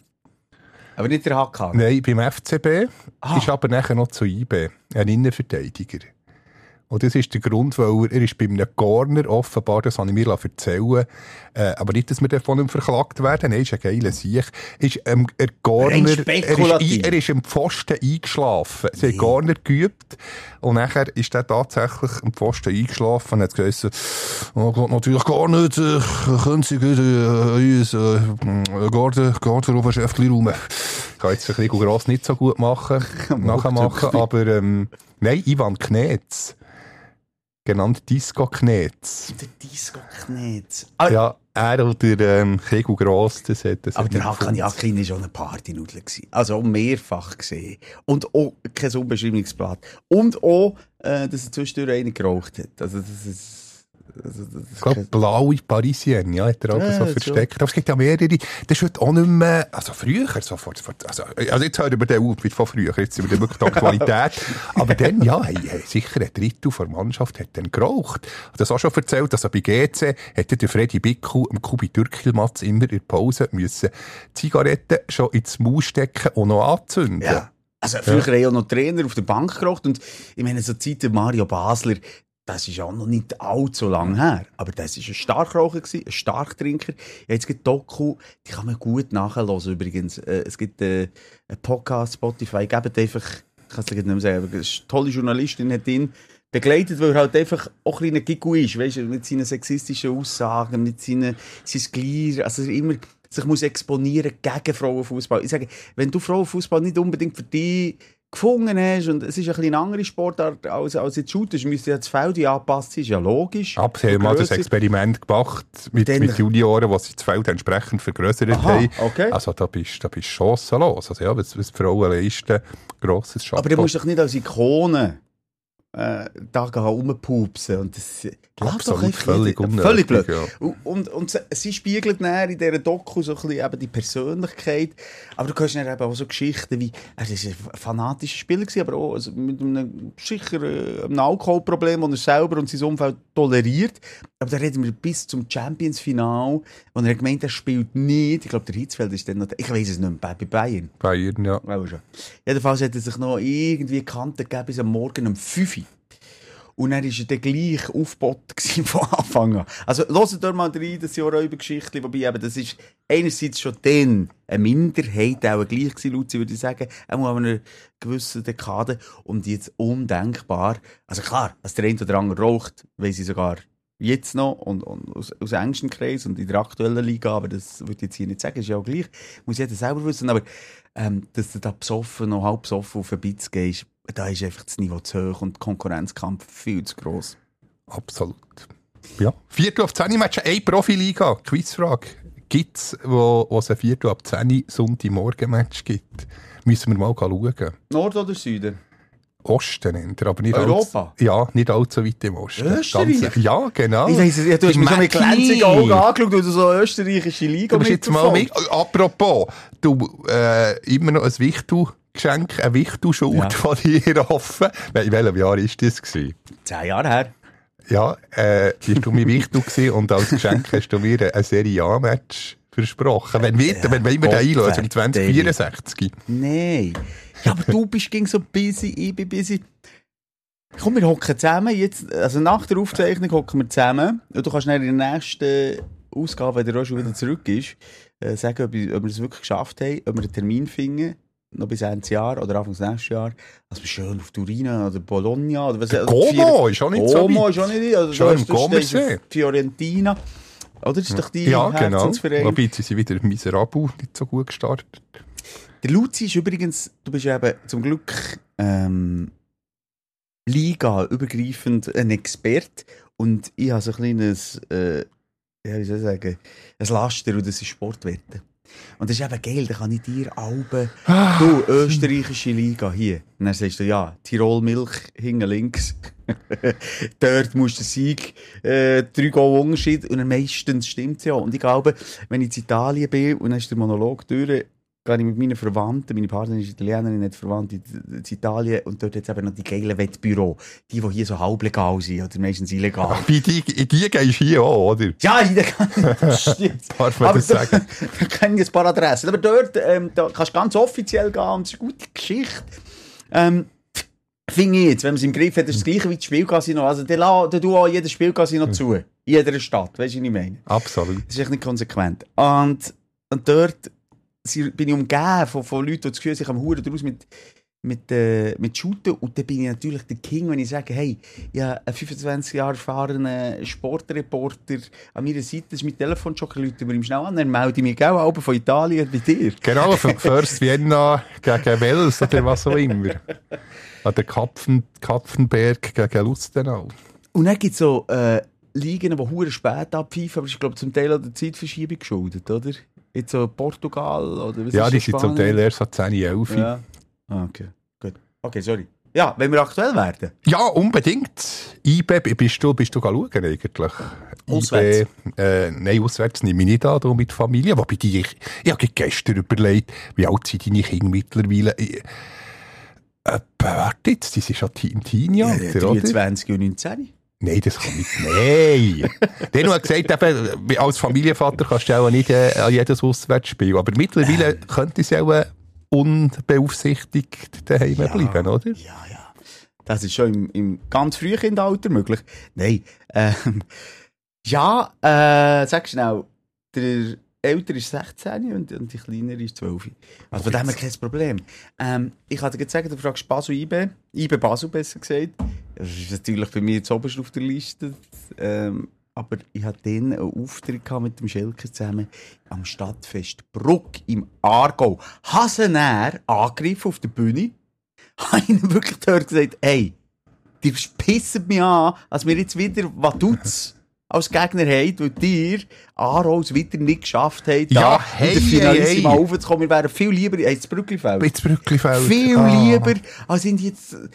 Aber nicht der H K. Nein, beim F C B Ah. ist aber nachher noch zu I B, ein Innenverteidiger. Und das ist der Grund, weil er, er ist bei einem Corner offenbar, das habe ich mir erzählen äh, aber nicht, dass wir davon nicht verklagt werden, nein, ist ein geiler Sieg, ist ähm, er Corner, Rein er ist, spekulativ. ein- er ist im Pfosten eingeschlafen. Sie haben Corner geübt und nachher ist er tatsächlich im Pfosten eingeschlafen und hat gesagt, oh Gott, natürlich gar nicht, äh, können Sie gut, äh, uns, äh, Garde, Garde auf ein Schäftchen rum. Ich kann jetzt ein bisschen gross nicht so gut machen, nachmachen, aber ähm, nein, Ivan Knetz. Genannt Disco Knetz. Der Disco-Knetz. Ja, er oder ähm, Kegel Gross, das hat das. Aber hat der nicht Hakan gefunden. Yakin war schon eine Partynudel. Also auch mehrfach gesehen. Und auch kein Unbeschreibungsblatt. Und auch, äh, dass er zwischendurch einen geraucht hat. Also das ist... Also das Ich glaube, blaue Parisienne, ja, hat er auch Ja, so so. versteckt. Aber es gibt ja mehrere. Das ist heute auch nicht mehr, also früher, so vor, vor, also, also jetzt hören wir den auf, wie von früher, jetzt sind wir wirklich die Aktualität. Aber dann, ja, hey, hey, sicher ein Drittel der Mannschaft hat dann geraucht. Und das auch schon erzählt, also bei G C hätte der Freddy Bickel im Kubi Türkilmatz immer in der Pause müssen Zigaretten schon ins Maul stecken und noch anzünden. Ja. Also früher ja. haben auch noch Trainer auf der Bank geraucht. Und ich meine, so die Zeit Mario Basler, das ist auch noch nicht allzu lang her. Aber das war ein Starkraucher, ein Starktrinker. Jetzt gibt es Doku, die kann man gut nachhören übrigens. Äh, es gibt äh, einen Podcast, Spotify, gebt einfach, ich kann es dir nicht mehr sagen, aber eine tolle Journalistin hat ihn begleitet, weil er halt einfach auch ein kleiner Giggle ist, weißt du, mit seinen sexistischen Aussagen, mit seinen, seinen Gliedern, also immer sich muss exponieren gegen Frauenfußball. Ich sage, wenn du Frauenfußball nicht unbedingt für dich gefunden hast und es ist ein bisschen eine andere Sportart als, als jetzt Shooters, müsste ja das Feld angepasst sein, ist ja logisch. Aber sie haben mal das Experiment gemacht mit, Dann- mit Junioren, die sie das Feld entsprechend vergrößert Aha, haben. okay. Also da bist du bist chancenlos. Also ja, was, was die Frauen leisten, grosses Chapeau. Aber du musst doch nicht als Ikone äh, da gehen rumpupsen. Und das lass doch Absolut, einfach völlig nicht- unnötig, Völlig blöd. ja. Und, und, und sie- sie spiegelt dann in dieser Doku so ein bisschen eben die Persönlichkeit. Aber du hörst dann eben auch so Geschichten wie, er war ein fanatischer Spieler, gewesen, aber auch also mit einem sicher äh, einem Alkoholproblem, das er selber und sein Umfeld toleriert. Aber da reden wir bis zum Champions-Final, wo er gemeint hat, er spielt nicht. Ich glaube, der Hitzfeld ist dann noch, ich weiß es nicht mehr, bei bei Bayern. Bayern, ja. Auch schon. Jedenfalls hat er sich noch irgendwie Kante gegeben bis am Morgen um fünf Uhr. Und dann war er dann gleich aufgebaut von Anfang an. Also, hört euch mal rein, das Jahr-Räuber-Geschichtchen, wobei eben, das ist einerseits schon dann eine Minderheit, auch gleich gewesen, Luzi, würde ich sagen, auch an einer gewissen Dekade. Und jetzt undenkbar. Also klar, als der eine oder andere raucht, weiss ich sogar jetzt noch und, und aus, aus engstem Kreis und in der aktuellen Liga, aber das würde ich jetzt hier nicht sagen, ist ja auch gleich, muss jeder selber wissen, aber ähm, dass du da besoffen, noch halb besoffen auf den Bitz gehst, da ist einfach das Niveau zu hoch und der Konkurrenzkampf viel zu gross. Absolut. Ja. Viertel auf zehn Match, eine Profiliga. Quizfrage. Gibt es, wo, wo es ein Viertel ab zehn Sonntagmorgen-Match gibt? Müssen wir mal schauen. Nord oder Süden? Osten nennt er, aber nicht Europa? allzu, ja, nicht allzu weit im Osten. Österreich? Ganz, ja, genau. Ich weiss, ja, du hast mich schon mit glänzigen Augen angeschaut, weil du so eine österreichische Liga Du bist jetzt mal mit. Apropos, du, äh, immer noch ein Wichtelgeschenk, ein Wichtelschuld Ja. von dir offen. In welchem Jahr war das gewesen? Zehn Jahre her. Ja, äh, bist du mir Wichtel gewesen und als Geschenk hast du mir ein Serie A-Match versprochen. Wenn wir, Ja, wenn wir immer den einlösen, im Gott zwanzig vierundsechzig. Nein. Ja, aber du bist ging so busy, ich bin busy. Komm, wir hocken zusammen. Jetzt, also nach der Aufzeichnung hocken wir zusammen. Und du kannst dann in der nächsten Ausgabe, wenn der Roger wieder zurück ist, äh, sagen, ob, ich, ob wir es wirklich geschafft haben, ob wir einen Termin finden, noch bis Ende Jahr oder Anfang des nächsten Jahr, dass wir schön auf Turina oder Bologna oder was. Der also Como ist auch nicht so Como weit. ist auch nicht, also Schön du im hast- du stehst Comersee. auf Fiorentina. Oder? Das ist doch die Ja, genau. Herzensverein. Wobei, sie sind wieder miserabel, nicht so gut gestartet. Der Luzi ist übrigens, du bist eben zum Glück ähm, Liga übergreifend ein Experte und ich habe so ein kleines, äh, ja, wie soll ich sagen, ein Laster und das ist Sportwetten. Und das ist eben geil, da kann ich dir Alben, Ah. du, österreichische Liga hier. Und dann sagst du, ja, Tirol Milch, hinten links. Dort musst du den Sieg, äh, drei Goal Unterschied. Und dann meistens stimmt es ja. Und ich glaube, wenn ich in Italien bin und dann ist der Monolog durch, gehe ich mit meinen Verwandten, meine Partnerin ist Italienerin, nicht verwandt in, in Italien und dort jetzt eben noch die geilen Wettbüro, die, die hier so halblegal sind oder meistens illegal. Ach, bei die, in die gehst du hier auch, oder? Ja, in der stimmt. Darf man Aber das sagen? Da, da kenne ich ein paar Adressen. Aber dort ähm, da kannst du ganz offiziell gehen und es ist eine gute Geschichte. Ähm, Finde ich jetzt, wenn man es im Griff hat, ist das gleiche wie das Spielcasino. Also, der la- der du auch jedes Spielcasino zu. In jeder Stadt. Weißt du, was ich meine? Absolut. Das ist echt nicht konsequent. Und, und dort sie- bin ich umgeben von, von Leuten, die das Gefühl haben, ich komme verdammt daraus mit, mit, äh, mit Shooten. Und dann bin ich natürlich der King, wenn ich sage, hey, ich habe einen fünfundzwanzig Jahre erfahrenen Sportreporter an meiner Seite, das ist mein Telefon schon, Leute, wir ihm schnell an, dann melde ich mich auch Alben von Italien bei dir. Genau, für First Vienna gegen Wels oder was auch immer. An der Kapfen, Kapfenberg gegen Lustenau. Und dann gibt es so äh, Ligen, die hure spät abpfeifen, aber ich glaube zum Teil an der Zeitverschiebung geschuldet, oder? Jetzt so Portugal oder was Ja, ist die so sind zum Spanien? Teil erst so zehn, elf. Ja. Ah, okay, gut. Okay, sorry. Ja, wenn wir aktuell werden. Ja, unbedingt. I B, bist du, bist du schauen eigentlich? Auswärts? I B, äh, nein, auswärts nehme ich nicht an, du mit Familie. Wobei die, ich, ich habe gestern überlegt, wie alt sind deine Kinder mittlerweile? Ich, äh, warte jetzt, die sind schon im Teenie-Alter, oder? dreiundzwanzig und neunzehn. Nein, das kann nicht. Nein! Der hat gesagt, eben, als Familienvater kannst du auch nicht äh, an jedes Auswärtsspiel. Aber mittlerweile könnte es auch äh, unbeaufsichtigt daheim bleiben, oder? Ja, ja. Das ist schon im, im ganz frühen Kindalter möglich. Nein. Ähm, ja, äh, sag schnell, der Ältere ist sechzehn und, und die Kleinere ist zwölf. Also von dem her kein Problem. Ähm, ich kann dir jetzt sagen, du fragst Basel I B, I B Basel besser gesagt. Das ist natürlich bei mir jetzt oberst auf der Liste. Ähm, aber ich hatte dann einen Auftritt mit dem Schelker zusammen am Stadtfest Bruck im Aargau. Hasenär angegriffen auf der Bühne. Habe ich ihm wirklich dort gesagt, hey, die pissen mich an, als wir jetzt wieder Vaduz als Gegner haben, weil dir Aarau es wieder nicht geschafft haben, Ja, da hey, in der Finalissima hey, hey. raufzukommen. Wir wären viel lieber, hey, das Brücklifeld. Ins Brücklifeld. Viel Ah. lieber, als sind jetzt äh,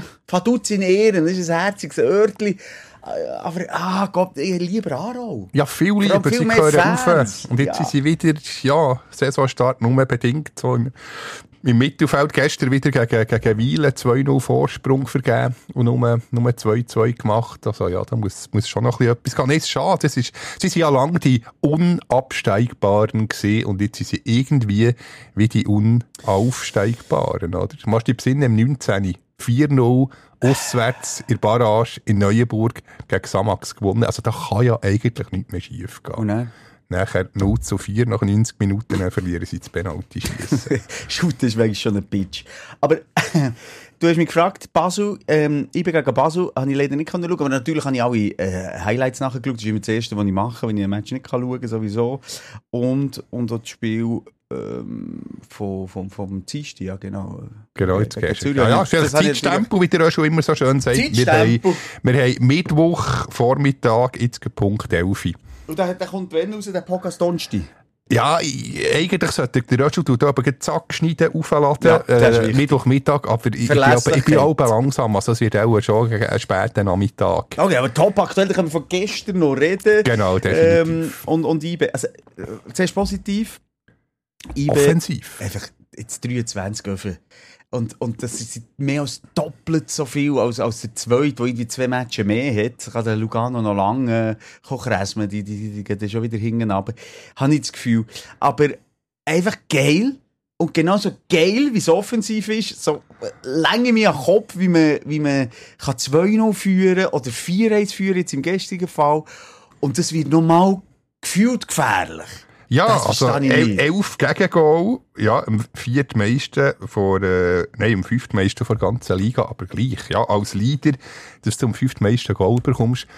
Vaduz in Ehren, das ist ein herziges Örtli. Äh, Aber, ah Gott, ich lieber Aarau. Ja, viel allem lieber, viel sie mehr gehören Fans. rauf. Und jetzt Ja. sind sie wieder, ja, Saisonstart nur bedingt so im, im Mittelfeld. Gestern wieder gegen, gegen Wiele zwei null Vorsprung vergeben und nur, nur zwei zwei gemacht. Also ja, da muss, muss schon noch ein bisschen etwas gehen. Nein, es ist schade. Es ist, sie sind ja lange die Unabsteigbaren gewesen und jetzt sind sie irgendwie wie die Unaufsteigbaren, oder? Du machst dich besinnen, im neunzehn vier null auswärts in der Barrage in Neuenburg gegen Samax gewonnen. Also da kann ja eigentlich nichts mehr schief gehen. Und dann? Nachher null zu vier nach neunzig Minuten, dann verlieren sie das Penalty-Schiessen. Shoot, das ist wirklich schon ein Pitch. Aber du hast mich gefragt, Basel, ähm, ich bin gegen Basel, habe ich leider nicht schauen, aber natürlich habe ich alle äh, Highlights nachgeschaut. Das ist immer das Erste, was ich mache, wenn ich ein Match nicht schauen kann, sowieso. Und, und auch das Spiel ähm, vom, vom, vom Dienstag, ja genau. Genau, jetzt Gegen gehst du. Zürich. Ja, ja, das ist Das das habe ich Zeitstempel, wie der auch schon immer so schön sagt. Wir haben, Zeitstempel. wir haben Mittwoch, Vormittag, jetzt Punkt elf. Und der, der kommt wann raus, der Podcast Donnerstag? Ja, ich- eigentlich sollte der Röschel da aber gleich zack schneiden, aufladen, Ja, das ist äh, wichtig. Mittwochmittag, aber ich, ich, bin aber, ich bin auch Verlässlichkeit. langsam, also es wird auch schon einen späten Nachmittag. Okay, aber top aktuell, da können wir von gestern noch reden. Genau, Ähm, definitiv. und, und I B, also, äh, zuerst positiv. I B, Offensiv. einfach jetzt dreiundzwanzig öffnen. Und, und das ist mehr als doppelt so viel als, als der Zweite, der irgendwie zwei Matches mehr hat. Kann der Lugano noch lange äh, kresmen, die, die, die, die gehen dann schon wieder hinten runter. Habe ich das Gefühl. Aber einfach geil. Und genauso geil, wie es offensiv ist, so lange mir am Kopf, wie man, wie man kann zwei null führen oder vier eins führen, jetzt im gestrigen Fall. Und das wird nochmal gefühlt gefährlich. Ja, Das also verstehe ich el- nicht. elf Gegengol, ja, im viertmeisten vor, äh, nein, im fünftmeisten vor der ganzen Liga, aber gleich, ja, als Leader, dass du am fünftmeisten Goal bekommst,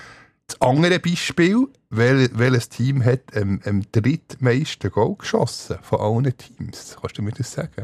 Das andere Beispiel, wel, welches Team hat am, am drittmeisten Goal geschossen von allen Teams? Kannst du mir das sagen?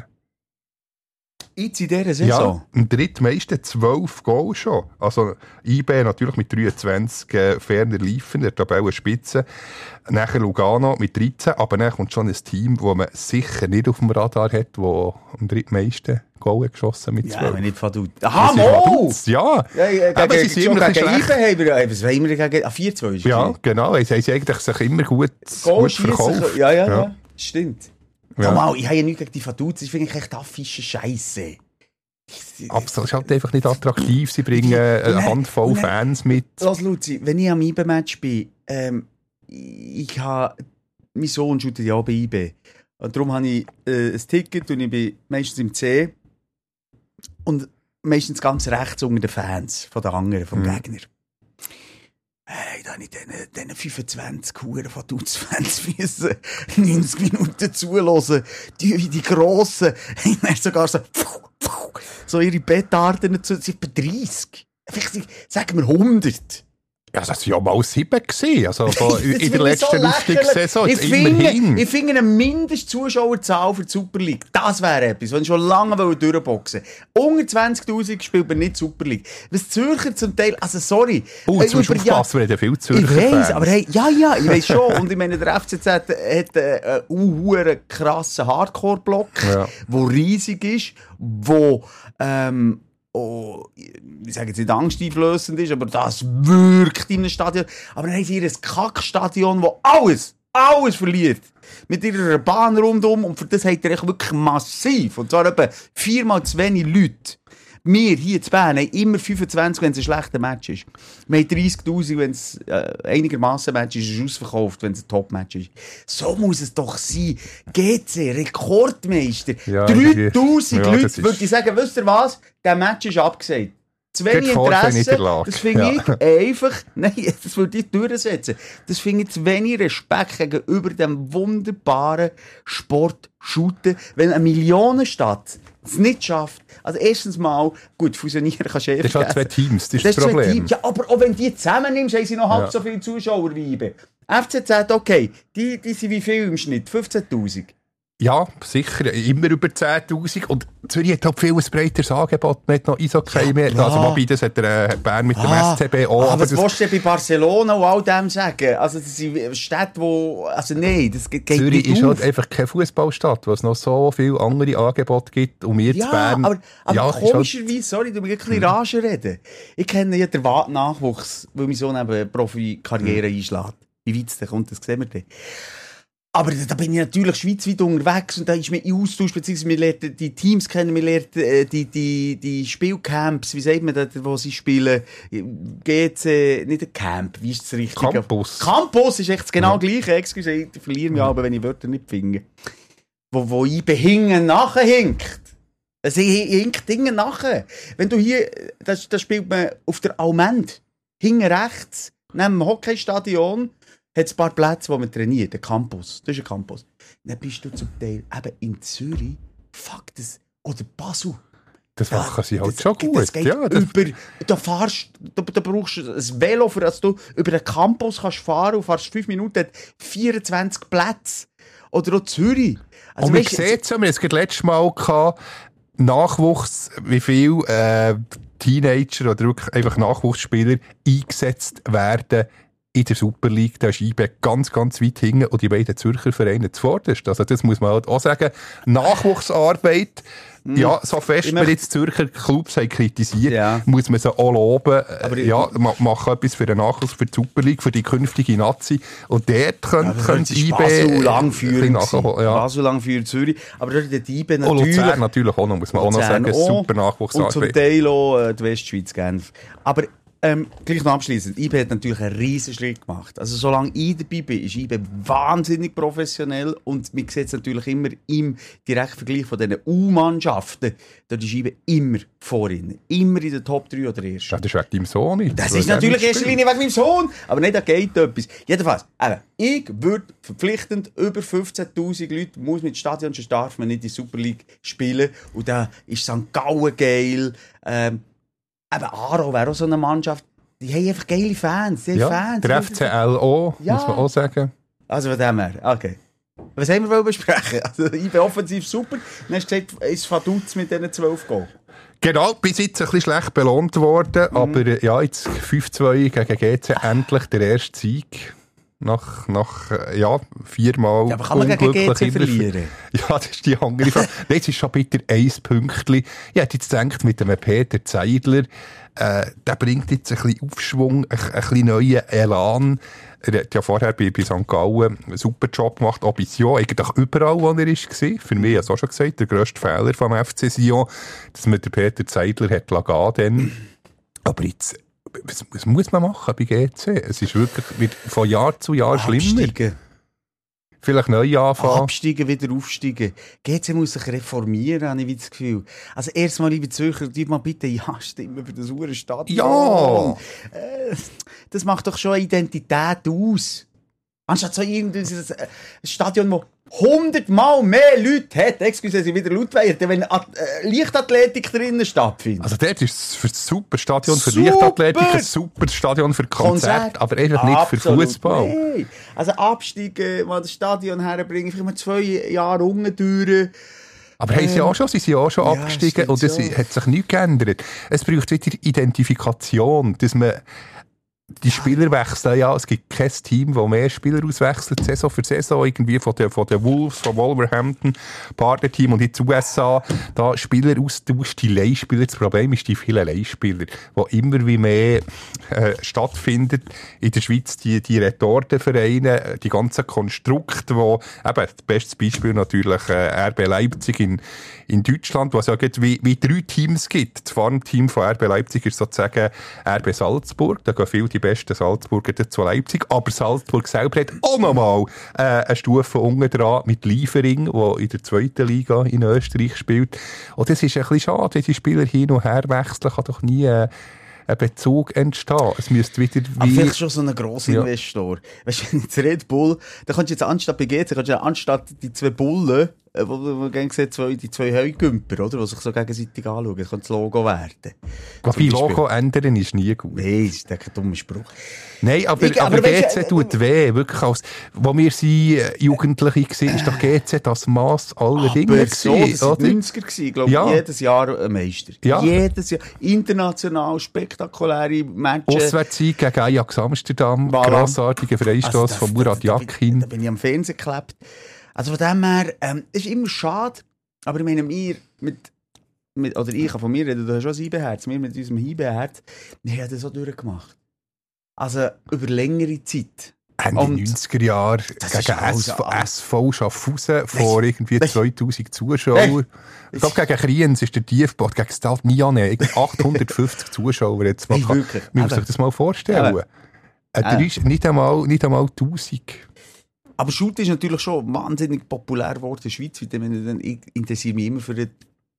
Jetzt in dieser Saison? Ja, am drittmeisten zwölf Goal schon. Also I B natürlich mit dreiundzwanzig, äh, ferner liefen, der Tabellenspitze. Nachher Lugano mit dreizehn, aber dann kommt schon ein Team, das man sicher nicht auf dem Radar hat, das am drittmeisten Goal geschossen mit zwölf. Ja, wenn nicht Vaduz. Aha, Mo! Ja! Ja, ja, aber gegen, sie sind immer gegen schlecht. I B haben wir, was wollen wir gegen, ah, vier zwei ist Ja, genau. Sie haben sich eigentlich sich immer gut, gut verkauft. Ja, ja, ja, ja, stimmt. Ja. Mal, ich habe ja nichts gegen die Vaduz, das finde ich echt affische Scheisse. Aber es ist halt einfach nicht attraktiv. Sie bringen eine Handvoll und dann, Fans mit. Lass Luzi, wenn ich am I B-Match bin, ähm, ich habe, mein Sohn shootet ja auch bei I B. Und darum habe ich äh, ein Ticket und ich bin meistens im C. Und meistens ganz rechts unter den Fans von den anderen, vom mhm. Gegner. Hey, da habe ich diesen, diesen fünfundzwanzig Huren von Vaduz-Fans müssen neunzig Minuten zuhören. Die wie die Grossen. Ich habe sogar so, so ihre Bettarten zu, sie etwa dreißig. Vielleicht sagen wir hundert. Ja, das war ja mal sieben gewesen. Also von, in der letzten so Aufstiegssaison. Ich finde, ich finde eine Mindestzuschauerzahl für die Super League. Das wäre etwas, was ich schon lange durchboxen wollte. Unter zwanzigtausend spielt man nicht Super League. Was Zürcher zum Teil, also sorry. Oh, jetzt musst du aufpassen, wir haben viel Zürcher Ich weiss, Fans. aber hey, ja, ja, ich weiss schon. Und ich meine, der F C Z hat einen uh, krassen Hardcore-Block, der ja. riesig ist, wo, ähm, oh, ich sage jetzt nicht angsteinflößend ist, aber das wirkt in einem Stadion. Aber dann haben sie ihr Kackstadion, das alles, alles verliert. Mit ihrer Bahn rundum. Und für das hat er echt wirklich massiv. Und zwar etwa viermal zu wenig Leute. Wir hier in Bern haben immer fünfundzwanzig, wenn es ein schlechter Match ist. Wir haben dreißigtausend, wenn es äh, einigermaßen ein Match ist, ist ausverkauft, wenn es ein Top-Match ist. So muss es doch sein. G C, Rekordmeister. Ja, dreitausend ja, Leute, würde ich sagen, wisst ihr was? Der Match ist abgesagt. Zu wenig Interesse, das finde ja. ich einfach, nein, das würde ich durchsetzen. Das finde ich zu wenig Respekt gegenüber dem wunderbaren Sport shooten, wenn eine Millionenstadt es nicht schafft. Also erstens mal, gut, fusionieren kannst du eh vergessen. Das sind halt zwei Teams, das ist das, das Problem. Teams. Ja, aber auch wenn die zusammennimmst, haben sie noch halb ja. so viele Zuschauer wie I B. F C Z, okay, die, die sind wie viel im Schnitt? fünfzehntausend. Ja, sicher, immer über zehntausend. Und Zürich hat halt viel ein breiteres Angebot. Man hat noch Eishockey mehr. Ja, also mal das hat der äh, Bern mit dem ah, S C B auch. Ah, aber was das willst du bei Barcelona und all dem sagen? Also das sind Städte, wo... Also nein, das geht Zürich nicht ist auf. halt einfach keine Fußballstadt, wo es noch so viele andere Angebote gibt. Und wir ja, zu Bern... aber, aber ja, komischerweise, halt... sorry, du musst ein bisschen Rage reden. Ich kenne ja den Nachwuchs, weil mein Sohn eben Profi-Karriere hm. einschlägt. Wie weit es denn kommt, das sehen wir dann. Aber da bin ich natürlich schweizweit unterwegs und da ist mir in Austausch, beziehungsweise wir lernen die Teams kennen, wir lernen die, die, die Spielcamps, wie sagt man das, wo sie spielen, G C, nicht ein Camp, wie ist das richtige? Campus. Campus ist echt genau ja. gleich, excuse, ich verliere mich ja. aber, wenn ich Wörter nicht finde. Wo, wo ich behingen nachher hinkt. Also ich hinkt Dinge nachher. Wenn du hier, das, das spielt man auf der Almend, hinten rechts, neben dem Hockeystadion, hat es ein paar Plätze, wo man trainiert, der Campus. Das ist ein Campus. Dann bist du zum Teil eben in Zürich, fuck das, oder Basel. Das ja, machen sie halt das, schon gut. Das geht ja, das über, da, fahrst, da, da brauchst du ein Velo, für das du über den Campus kannst fahren und fährst fünf Minuten, hat vierundzwanzig Plätze. Oder auch Zürich. Also, und man sieht es ja, wir hatten das letzte Mal gehabt, Nachwuchs, wie viel äh, Teenager oder wirklich einfach Nachwuchsspieler eingesetzt werden in der Super League. Da ist I B ganz, ganz weit hinten und die beiden Zürcher Vereine zuvorderst. Also das muss man halt auch sagen. Nachwuchsarbeit, mm. ja, so fest man jetzt Zürcher Clubs haben kritisiert, ja. muss man sie auch loben. Aber ja, machen etwas für den Nachwuchs, für die Super League, für die künftige Nazi. Und dort könnte ja, könnt I B... Basel lang führen. Ja. Basel lang führen Zürich. Aber dort hat I B natürlich... Und Luzern natürlich auch noch, muss man auch noch sagen. Auch. Super Nachwuchsarbeit. Und zum Teil auch äh, die Westschweiz, Genf. Aber Ähm, gleich noch abschliessend. I B hat natürlich einen riesen Schritt gemacht. Also, solange ich dabei bin, ist I B wahnsinnig professionell und man sieht es natürlich immer im direkten Vergleich von diesen U-Mannschaften. Dort ist I B immer vorhin. Immer in den Top drei oder erst. Ja, das ist wegen deinem Sohn nicht. Das ist natürlich in erster Linie wegen meinem Sohn. Aber nicht, da geht etwas. Jedenfalls, eben, ich würde verpflichtend über fünfzehntausend Leute muss mit Stadion, sonst darf man nicht in die Super League spielen. Und da ist Sankt Gallen geil. Ähm, Eben Aarau wäre auch so eine Mannschaft. die haben einfach geile Fans. Die haben Ja, Fans. der F C L O, Ja. muss man auch sagen. Also von dem her, okay. Was haben wir wollen besprechen? Also, ich bin offensiv super. Dann hast du gesagt, es Vaduz mit diesen zwölf Goal. Genau, bis jetzt ein bisschen schlecht belohnt worden, mhm. aber äh, ja, jetzt fünf zwei gegen G C, endlich der erste Sieg. Nach, nach äh, ja, viermal Ja, aber kann man gegen G C immer verlieren? Ja, das ist die andere Frage. Nein, es ist schon bitte ein Pünktchen. Ich hätte jetzt gedacht, mit dem Peter Zeidler, äh, der bringt jetzt ein bisschen Aufschwung, ein, ein bisschen neuen Elan. Er hat ja vorher bei, bei Sankt Gallen einen super Job gemacht, auch bei Sion, eigentlich überall, wo er war. Für mich, ich habe es auch schon gesagt, der grösste Fehler vom F C Sion, dass man den Peter Zeidler hat lassen. Aber jetzt, was, was muss man machen bei G C? Es ist wirklich wird von Jahr zu Jahr schlimmer. Absteigen. Vielleicht neu anfangen. Absteigen, wieder aufsteigen. G C muss sich reformieren, habe ich das Gefühl. Also erstmal, liebe Zürcher, die mal bitte ja stimmen für das Uhrenstadion. Ja! Äh, das macht doch schon eine Identität aus. Anstatt so irgendein Stadion, das hundertmal mehr Leute hat, excuse, sie wieder laut werden, wenn At- äh, Leichtathletik drinnen stattfindet. Also dort ist es für das super Stadion für Super! Leichtathletik, ein super Stadion für Konzert, Konzert. aber einfach nicht für Absolut. Fußball. Nee. Also absteigen, mal das Stadion herbringen, vielleicht mal zwei Jahre umdauern. Aber haben sie Ähm, auch schon, sie sind auch schon ja, abgestiegen stimmt und es so. hat sich nichts geändert. Es braucht wieder Identifikation, dass man die Spieler wechseln, ja, es gibt kein Team, das mehr Spieler auswechselt, Saison für Saison, irgendwie von den, von den Wolves, von Wolverhampton, Partnerteam und jetzt U S A, da Spieler austauscht, die Leihspieler, das Problem ist die vielen Leihspieler, die immer wie mehr äh, stattfinden. In der Schweiz die, die Retortenvereine, die ganzen Konstrukte, wo, eben, das beste Beispiel natürlich äh, R B Leipzig in, in Deutschland, wo es ja gibt, wie, wie drei Teams gibt. Das Farmteam von R B Leipzig ist sozusagen R B Salzburg, da gehen viele die besten Salzburger zu Leipzig, aber Salzburg selber hat auch nochmal äh, eine Stufe unten dran mit Liefering, der in der zweiten Liga in Österreich spielt. Und das ist ein bisschen schade, wenn die Spieler hin und her wechseln, kann doch nie äh, ein Bezug entstehen. Es müsste wieder wie... Aber vielleicht schon so ein Grossinvestor. Ja. Weißt du, jetzt Red Bull, da kannst du jetzt anstatt bei G C, kannst du anstatt die zwei Bullen, äh, wo man gerne sieht, zwei, die zwei Heugümper, oder, die sich so gegenseitig anschauen, das kann das Logo werden. Wobei Logo ändern ist nie gut. Nein, das ist ein dummer Spruch. Nein, aber, Ich, aber, aber G C weißt, tut weh. Wirklich als, wo wir sie äh, Jugendliche waren, ist doch G C das Mass aller Dinge Aber so, das gewesen, waren die neunziger gewesen, glaube ich, Ja. jedes Jahr ein Meister. Ja. Jedes Jahr. International, spektakuläre Matches. Auswärtssieg gegen Ajax Amsterdam, Voilà. grossartiger Freistoß Also das- von Murat das- da bin- Yakin. Da bin ich am Fernsehen geklebt. Also von dem her, ähm, ist immer schade, aber ich meine, wir mit, mit oder ich kann von mir reden, du hast schon ein Hibeherz, wir mit unserem Hibeherz, wir haben das so durchgemacht. Also über längere Zeit. Ende Und neunziger Jahre das gegen ist alles S V, an- S V Schaffhausen vor irgendwie Weißt- zweitausend Zuschauern. Ich glaube, gegen Kriens ist der Tiefbad, gegen Stade Niane, irgendwie achthundertfünfzig Zuschauer. Jetzt mal Hey, kann- wirklich. Man muss Eben. sich das mal vorstellen. Eben. Äh, der Eben. ist nicht einmal, nicht einmal tausend. Aber Shooting ist natürlich schon wahnsinnig populär geworden in der Schweiz. Ich, meine, dann- ich interessiere mich immer für den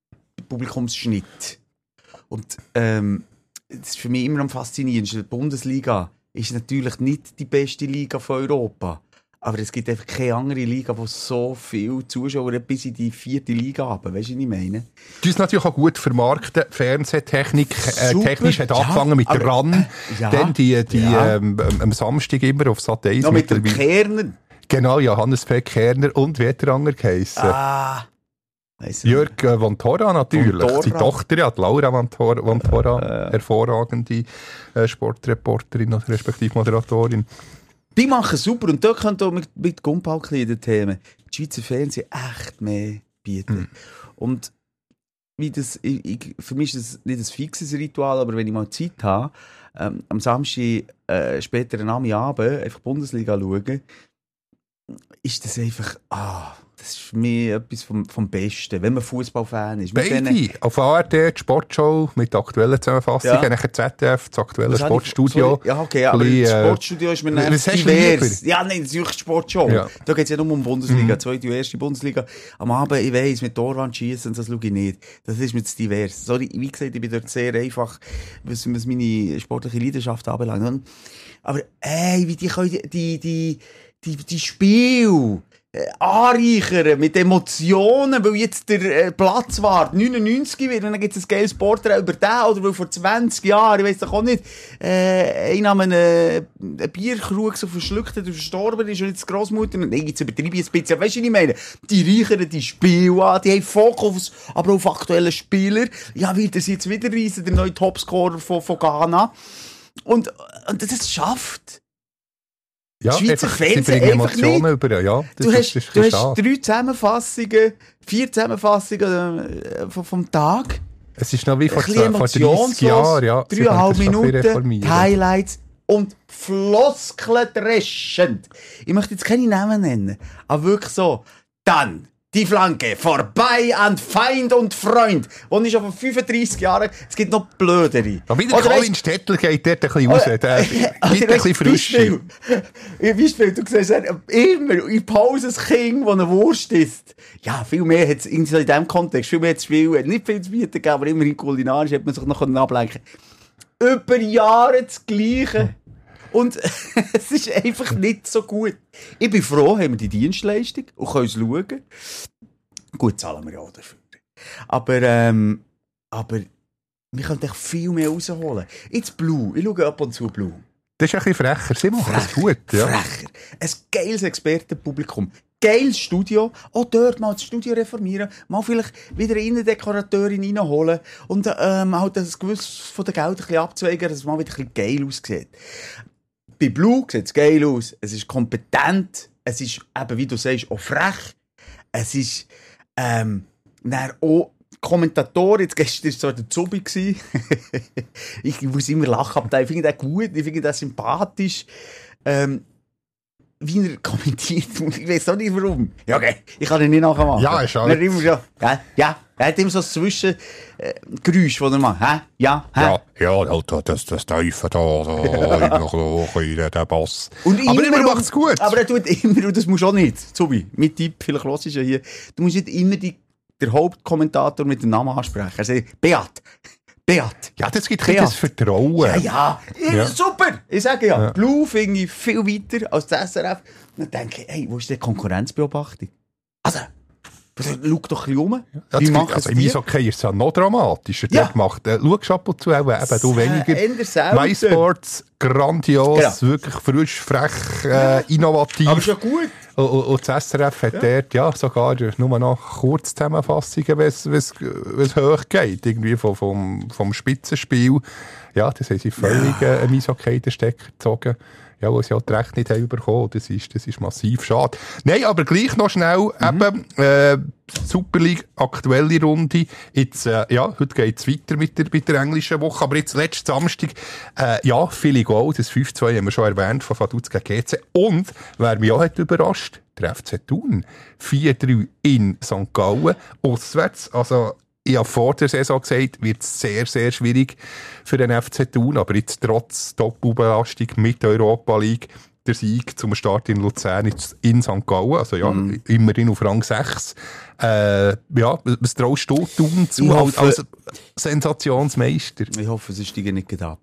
Publikumsschnitt. Und ähm, das ist für mich immer am faszinierendsten. Die Bundesliga ist natürlich nicht die beste Liga von Europa. Aber es gibt einfach keine andere Liga, die so viele Zuschauer hat, bis in die vierte Liga haben. Weißt du, was ich meine? Du ist natürlich auch gut vermarkten. Fernsehtechnik, äh, Super, technisch hat ja, angefangen mit aber, der RAN. äh, ja, Dann die, die ja. ähm, am Samstag immer auf Sat eins. Noch mit dem mittlerweile- Kerner. Genau, ja, Hannes P. Kerner und wie hat der andere geheissen? Ah. Weiss ich Jörg äh, von Thora natürlich. Von Thora. Seine Tochter, ja, die Laura von Thora, von Thora hervorragende äh, Sportreporterin oder respektive Moderatorin. Die machen super und da könnt ihr mit, mit Gumpalkli in den Themen die Schweizer Fernsehen echt mehr bieten. Mhm. Und wie das, ich, ich, für mich ist das nicht ein fixes Ritual, aber wenn ich mal Zeit habe, ähm, am Samstag äh, später am Abend einfach Bundesliga schauen, ist das einfach, ah, das ist für mich etwas vom, vom Besten, wenn man Fußballfan ist. Mit Beide. denen- Auf A R D, die Sportshow mit der aktuellen Zusammenfassung, Ja. ja. Nachher Z D F, das aktuelle Was habe ich- Sportstudio. sorry, Ja, okay, aber Bisschen, das äh, Sportstudio ist mir was dann hast du divers. lieber? Ja, nein, das ist wirklich Sportshow. Ja. Da geht es ja nur um Bundesliga, Mhm. zweite und erste Bundesliga. Am Abend, ich weiss, mit Torwand schießen, das schaue ich nicht. Das ist mir zu divers. Sorry, wie gesagt, ich bin dort sehr einfach, was, was meine sportliche Leidenschaft anbelangt. Aber, ey, wie die können, die, die, die, die Spiele, äh, anreichern mit Emotionen, weil jetzt der äh, Platz wart neunundneunzig wird und dann gibt es ein geiles Porträt über den, oder weil vor zwanzig Jahren, ich weiss doch auch nicht, äh, einer an einem äh, Bierkrug so verschluckt hat und verstorben ist und jetzt die Grossmutter, nein, jetzt übertreibe ich ein bisschen, weißt du, was ich meine? Die reichern die Spiele an, die haben Fokus, aber auch auf aktuelle Spieler. Ja, wird es jetzt wieder reisen, der neue Topscorer von, von Ghana. Und, und das schafft Ja, Schweizer einfach, Fernsehen sie bringen einfach Emotionen nicht. über, ja. Das Du ist, hast, das ist du hast schade. drei Zusammenfassungen, vier Zusammenfassungen äh, vom, vom Tag. Es ist noch wie vor, Ein bisschen zwei- vor dreissig Jahren, ja. Sie dreieinhalb können das schon ein bisschen Minuten, reformieren. Highlights und Floskeln dreschend. Ich möchte jetzt keine Namen nennen, aber wirklich so. Dann die Flanke, vorbei an Feind und Freund. Und ist schon vor fünfunddreissig Jahren, es gibt noch blödere. Aber wieder Oder Colin Stettler geht dort ein bisschen raus. Der gibt ein bisschen Frische. Beispiel, Beispiel, du siehst immer in Pause ein Kind, das eine Wurst isst. Ja, viel mehr hat es in diesem Kontext, viel mehr zu spielen, nicht viel zu bieten gegeben, aber immerhin kulinarisch hat man sich noch ablenken können. Über Jahre das Gleiche. Und es ist einfach nicht so gut. Ich bin froh, haben wir die Dienstleistung und können es schauen. Gut, zahlen wir ja auch dafür. Aber, ähm, aber wir können echt viel mehr rausholen. Jetzt Blue, ich schaue ab und zu Blue. Das ist ein bisschen frecher. Sie machen das gut. Ja. Frecher. Ein geiles Expertenpublikum. Geiles Studio. Auch dort mal das Studio reformieren. Mal vielleicht wieder eine Innendekorateurin reinholen. Und ähm, halt das gewiss von der Geld ein bisschen abzweigen, dass es mal wieder ein bisschen geil aussieht. Bei Blue sieht es geil aus. Es ist kompetent. Es ist, eben, wie du sagst, auch frech. Es ist, ähm, dann auch Kommentator, jetzt gestern war es zwar der Zubi, ich muss immer lachen, aber ich finde den gut, ich finde den sympathisch. Ähm, wie er kommentiert, ich weiß auch nicht warum. Ja, okay, ich kann ihn nicht nachmachen. Ja, ist alles. Er immer so, ja, ja, er hat immer so ein Zwischengeräusch, das er macht. Hä? Ja, hä? Ja, ja, das, das, das Teufel da, da, immer so, der Bass. Und aber immer er macht es gut. Aber er tut immer, und das musst du auch nicht, Zubi, mein Tipp, vielleicht hörst du ja hier, du musst nicht immer die, der Hauptkommentator mit dem Namen ansprechen. Er sagt, Beat, Beat. Ja, das gibt ein das Vertrauen. Ja, ja, Ja. super. Ich sage ja, Ja. Blue finde ich viel weiter als das S R F. Und dann denke ich, hey, wo ist die Konkurrenzbeobachtung? Also, schau doch ein bisschen um. Ja, Wie das- machen also es im die? Eishockey ist es ja noch dramatischer. Ja. Dort macht, äh, schaust ab und zu auch eben, du weniger. Eher selten. MySports, grandios, Genau. wirklich frisch, frech, äh, innovativ. Aber ist ja gut. Und, und, und das S R F hat ja. dort ja sogar nur noch Kurzzusammenfassungen, wenn es hoch geht, irgendwie vom, vom, vom Spitzenspiel. Ja, das haben sie völlig ja. äh, im Eishockey den Stecker gezogen. Ja, wo sie auch die Recht nicht haben bekommen. Das ist, das ist massiv schade. Nein, aber gleich noch schnell, mhm. eben, äh, Super League, aktuelle Runde. Jetzt, äh, ja, heute geht's weiter mit der, mit der englischen Woche. Aber jetzt letzten Samstag, äh, ja, viele Goals. Das fünf zwei haben wir schon erwähnt, von Vaduz gegen G C. Und, wer mich auch hat überrascht, der F C Thun. vier drei in Sankt Gallen. Auswärts, also, ich habe vor der Saison gesagt, wird es sehr, sehr schwierig für den F C Thun. Aber jetzt trotz Doppelbelastung mit der Europa League, der Sieg zum Start in Luzern in Sankt Gallen. Also ja, mm. immerhin auf Rang sechs. Äh, ja, was traust du Thun zu als, als Sensationsmeister? Ich hoffe, sie steigen nicht ab.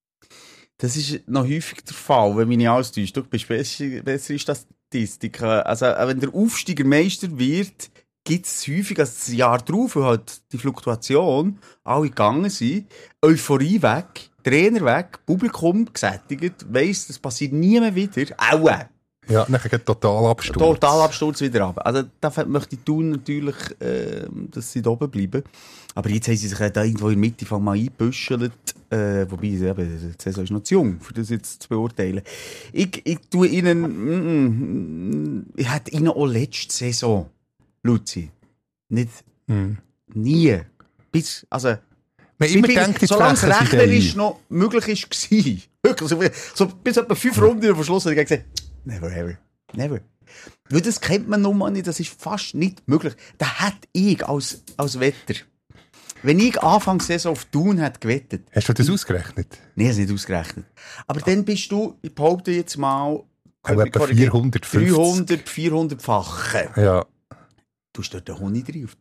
Das ist noch häufig der Fall, wenn mich nicht alles täuscht. Du bist bessere, bessere Statistiken. Also, wenn der Aufsteiger Meister wird, gibt es häufig, also das Jahr drauf, weil halt die Fluktuation alle gegangen sind, Euphorie weg, Trainer weg, Publikum gesättigt, weiss, das passiert nie mehr wieder. Aua! Ja, nachher geht Totalabsturz. Totalabsturz wieder runter. Also, da möchte ich tun natürlich, äh, dass sie da oben bleiben. Aber jetzt haben sie sich da irgendwo in der Mitte von mal eingebüschelt. Äh, wobei, eben, die Saison ist noch zu jung, für das jetzt zu beurteilen. Ich, ich tue ihnen, mm, mm, ich hätte ihnen auch letzte Saison, Luzi, nicht, mm. nie, bis, also, man immer denkt, solange es rechnerisch noch möglich war, wirklich, so, so bis etwa fünf Runden vor Schluss, habe ich gesagt, never ever, never. Weil das kennt man nun mal nicht, das ist fast nicht möglich. Da hätte ich als, als Wetter, wenn ich Anfangs Saison auf Thun hätte gewettet. Hast du das ich, ausgerechnet? Nein, das nicht ausgerechnet. Aber ah. dann bist du, ich behaupte jetzt mal, etwa vierhundertfünfzig. dreihundert, vierhundert-fache. Ja. Du hast dort einen Honig drin auf Thun.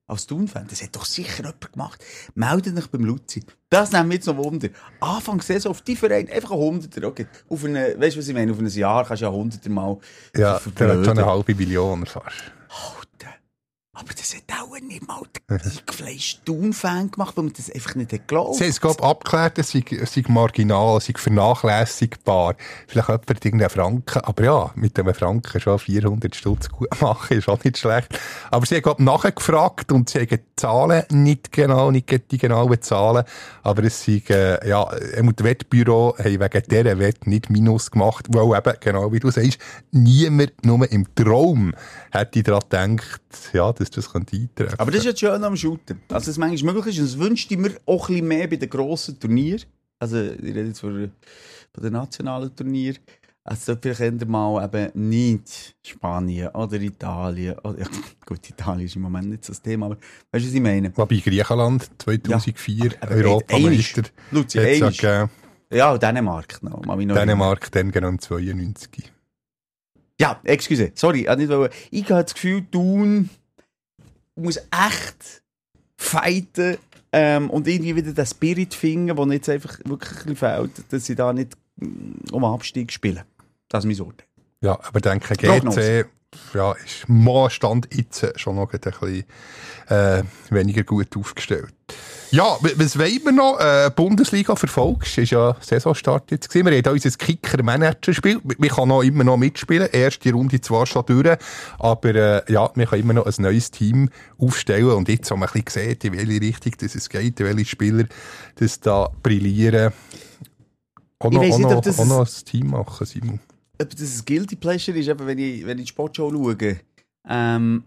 als Thun-Fan? Das hat doch sicher jemand gemacht. Meldet euch beim Luzi. Das nimmt mich jetzt noch Wunder. Anfang Saison auf die Verein, einfach ein Hunderter, okay. Auf eine, weißt du, was ich meine? Auf ein Jahr kannst du ja Hunderter mal Ja, der hat schon eine halbe Million fast. Alter. Aber das hat auch nicht mal der eingefleischte Thun-Fan gemacht, weil man das einfach nicht geglaubt hat. Sie haben es, glaube ich, abgeklärt, es sei, es sei marginal, es sei vernachlässigbar. Vielleicht jemand irgendeinen Franken. Aber ja, mit einem Franken schon vierhundert Stutz gut machen, ist auch nicht schlecht. Aber sie haben, glaube ich, nachgefragt und sie haben die Zahlen nicht genau, nicht die genauen Zahlen. Aber es sei, äh, ja, das Wettbüro haben wegen dieser Wett nicht Minus gemacht, weil eben, genau wie du sagst, niemand nur im Traum hätte daran gedacht, ja, dass das eintreffen könnte. Aber das ist jetzt schön am Shooten. Also, dass es manchmal möglich ist. Und das wünschte ich mir auch ein bisschen mehr bei den grossen Turnieren. Also, ich rede jetzt von, von den nationalen Turnieren. Also, vielleicht eher mal eben nicht Spanien oder Italien. Oder, ja, gut, Italien ist im Moment nicht so das Thema, aber weißt du, was ich meine? Wobei Griechenland zweitausendvier ja, Europameister. Luzi, Jetzt ja, ja, Dänemark noch. Mal noch Dänemark dann genau im zweiundneunzig. Ja, excuse, sorry, ich, nicht wollen. Ich habe das Gefühl, Thun muss echt fighten ähm, und irgendwie wieder den Spirit finden, der jetzt einfach wirklich ein bisschen fehlt, dass sie da nicht um Abstieg spielen. Das ist mein Urteil. Ja, aber ich denke, G C ja, ist mal Stand jetzt schon noch ein bisschen äh, weniger gut aufgestellt. Ja, was wollen wir noch? Äh, Bundesliga verfolgst, ist ja Saisonstart jetzt gewesen. Wir haben da unser Kicker-Manager-Spiel. Wir können noch immer noch mitspielen. Erste Runde zwar schon durch, aber äh, ja, wir können immer noch ein neues Team aufstellen. Und jetzt haben wir ein bisschen gesehen, in welche Richtung das es geht, in welche Spieler das da brillieren. Auch noch, nicht, auch noch, das auch noch ein Team machen, Simon. Ob das ein Guilty Pleasure ist, eben, wenn ich, wenn ich die Sportshow schaue. Ähm,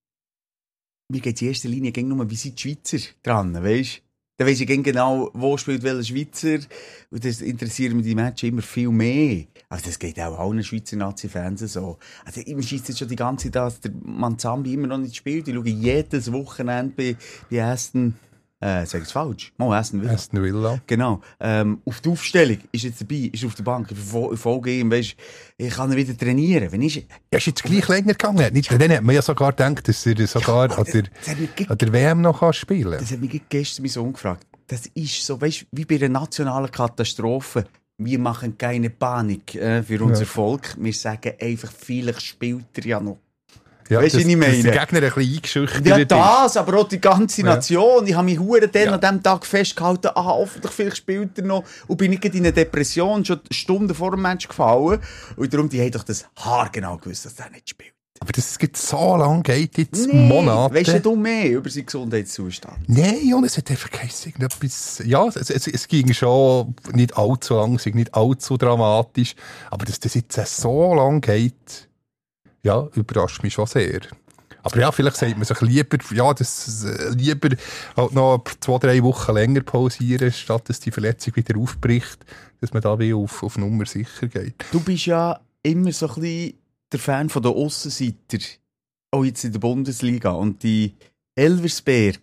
mir geht es in erster Linie nur, wie sind die Schweizer dran, weißt du? Dann weiss ich genau, wo spielt welcher Schweizer. Und das interessieren mich die Matches immer viel mehr. Also das geht auch allen Schweizer Nazi-Fans so. Also ich scheisse jetzt schon die ganze Zeit, dass der Manzambi immer noch nicht spielt. Ich schaue jedes Wochenende bei, bei Aston... Äh, sag ich es falsch? Mal Aston Villa. Aston Villa. Genau. Ähm, auf die Aufstellung ist jetzt dabei, ist auf der Bank. Ich folge ihm, weißt, ich kann ihn wieder trainieren. Wenn ich... Er ist jetzt gleich länger gegangen. Nicht, dann hat man ja sogar gedacht, dass er sogar ja, an, der, das an der W M noch kann spielen kann. Das hat mich gestern mein Sohn gefragt. Das ist so, weißt, wie bei einer nationalen Katastrophe. Wir machen keine Panik äh, für unser ja. Volk. Wir sagen einfach, vielleicht spielt er ja noch. Ja, weißt du, was ich meine? Dass der Gegner ein bisschen eingeschüchtert ja, das, aber auch die ganze Nation. Ja. Ich habe mich hure dann ja. an diesem Tag festgehalten, ah, hoffentlich vielleicht spielt er noch. Und bin ich in eine Depression schon Stunden vor dem Match gefallen. Und darum, die haben doch das haargenau gewusst, dass er nicht spielt. Aber das geht so lange, geht jetzt nee, Monate. Weißt du mehr über seinen Gesundheitszustand? Nein, und es hat einfach etwas, ja, es, es, es ging schon nicht allzu lang, es ist nicht allzu dramatisch. Aber dass das jetzt so lange geht, ja, überrascht mich schon sehr. Aber ja, vielleicht sagt man sich lieber, ja, das, lieber halt noch zwei, drei Wochen länger pausieren, statt dass die Verletzung wieder aufbricht, dass man da wie auf, auf Nummer sicher geht. Du bist ja immer so ein bisschen der Fan von der Aussenseiter, auch jetzt in der Bundesliga. Und die Elversberg.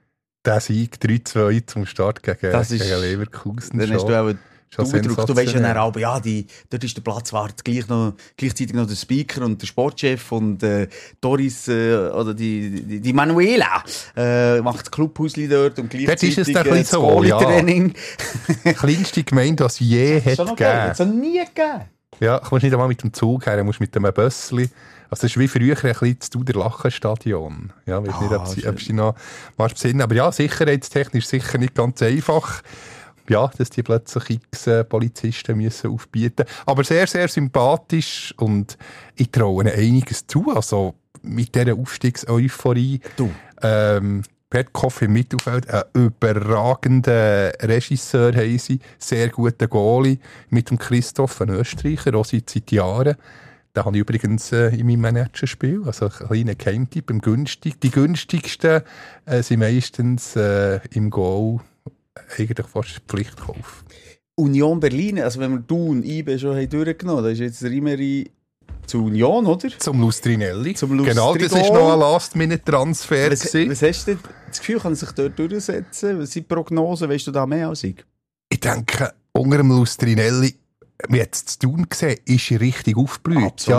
Der Sieg drei zwei zum Start gegen, das ist, gegen Leverkusen. Dann hast du auch Du, du weißt ja dann auch, ja, die, dort ist der Platzwart gleich noch, gleichzeitig noch der Speaker und der Sportchef und äh, Doris äh, oder die, die, die Manuela äh, macht das Clubhausli dort und gleichzeitig dort ist es äh, das Goalie-Training. Ja. Kleinste Gemeinde, das je hat gegeben. Das hat es nie gegeben. Ja, du musst nicht einmal mit dem Zug her, du musst mit einem Bössli. Also das ist wie früher ein bisschen das Duder-Lachen-Stadion. Ja, ich weiß ah, nicht, ob sie, ob sie noch mal besinnen. Aber ja, sicherheitstechnisch sicher nicht ganz einfach. Ja, dass die plötzlich x äh, Polizisten müssen aufbieten. Aber sehr, sehr sympathisch und ich traue ihnen einiges zu. Also mit dieser Aufstiegseuphorie. Du. Ähm, Petkov im Mittelfeld, ein überragender Regisseur haben sie, sehr guter Goalie mit dem Christoph, ein Österreicher, auch seit, seit Jahren. Den habe ich übrigens äh, in meinem Managerspiel, also ein kleiner Geheimtipp, im günstig. Die günstigsten äh, sind meistens äh, im Goal eigentlich fast Pflichtkauf. Union Berlin, also wenn wir Thun, I B schon durchgenommen haben, da ist jetzt der Rimmeri zu Union, oder? Zum Lustrinelli. Zum Lustrigol. Genau, das war noch ein Last-Minute-Transfer. Was, was hast du das Gefühl, kann er sich dort durchsetzen? Was sind die Prognosen? Weißt du da mehr als ich? Ich denke, unter dem Lustrinelli, wie jetzt zu Thun gesehen, ist er richtig aufgeblüht. Absolut.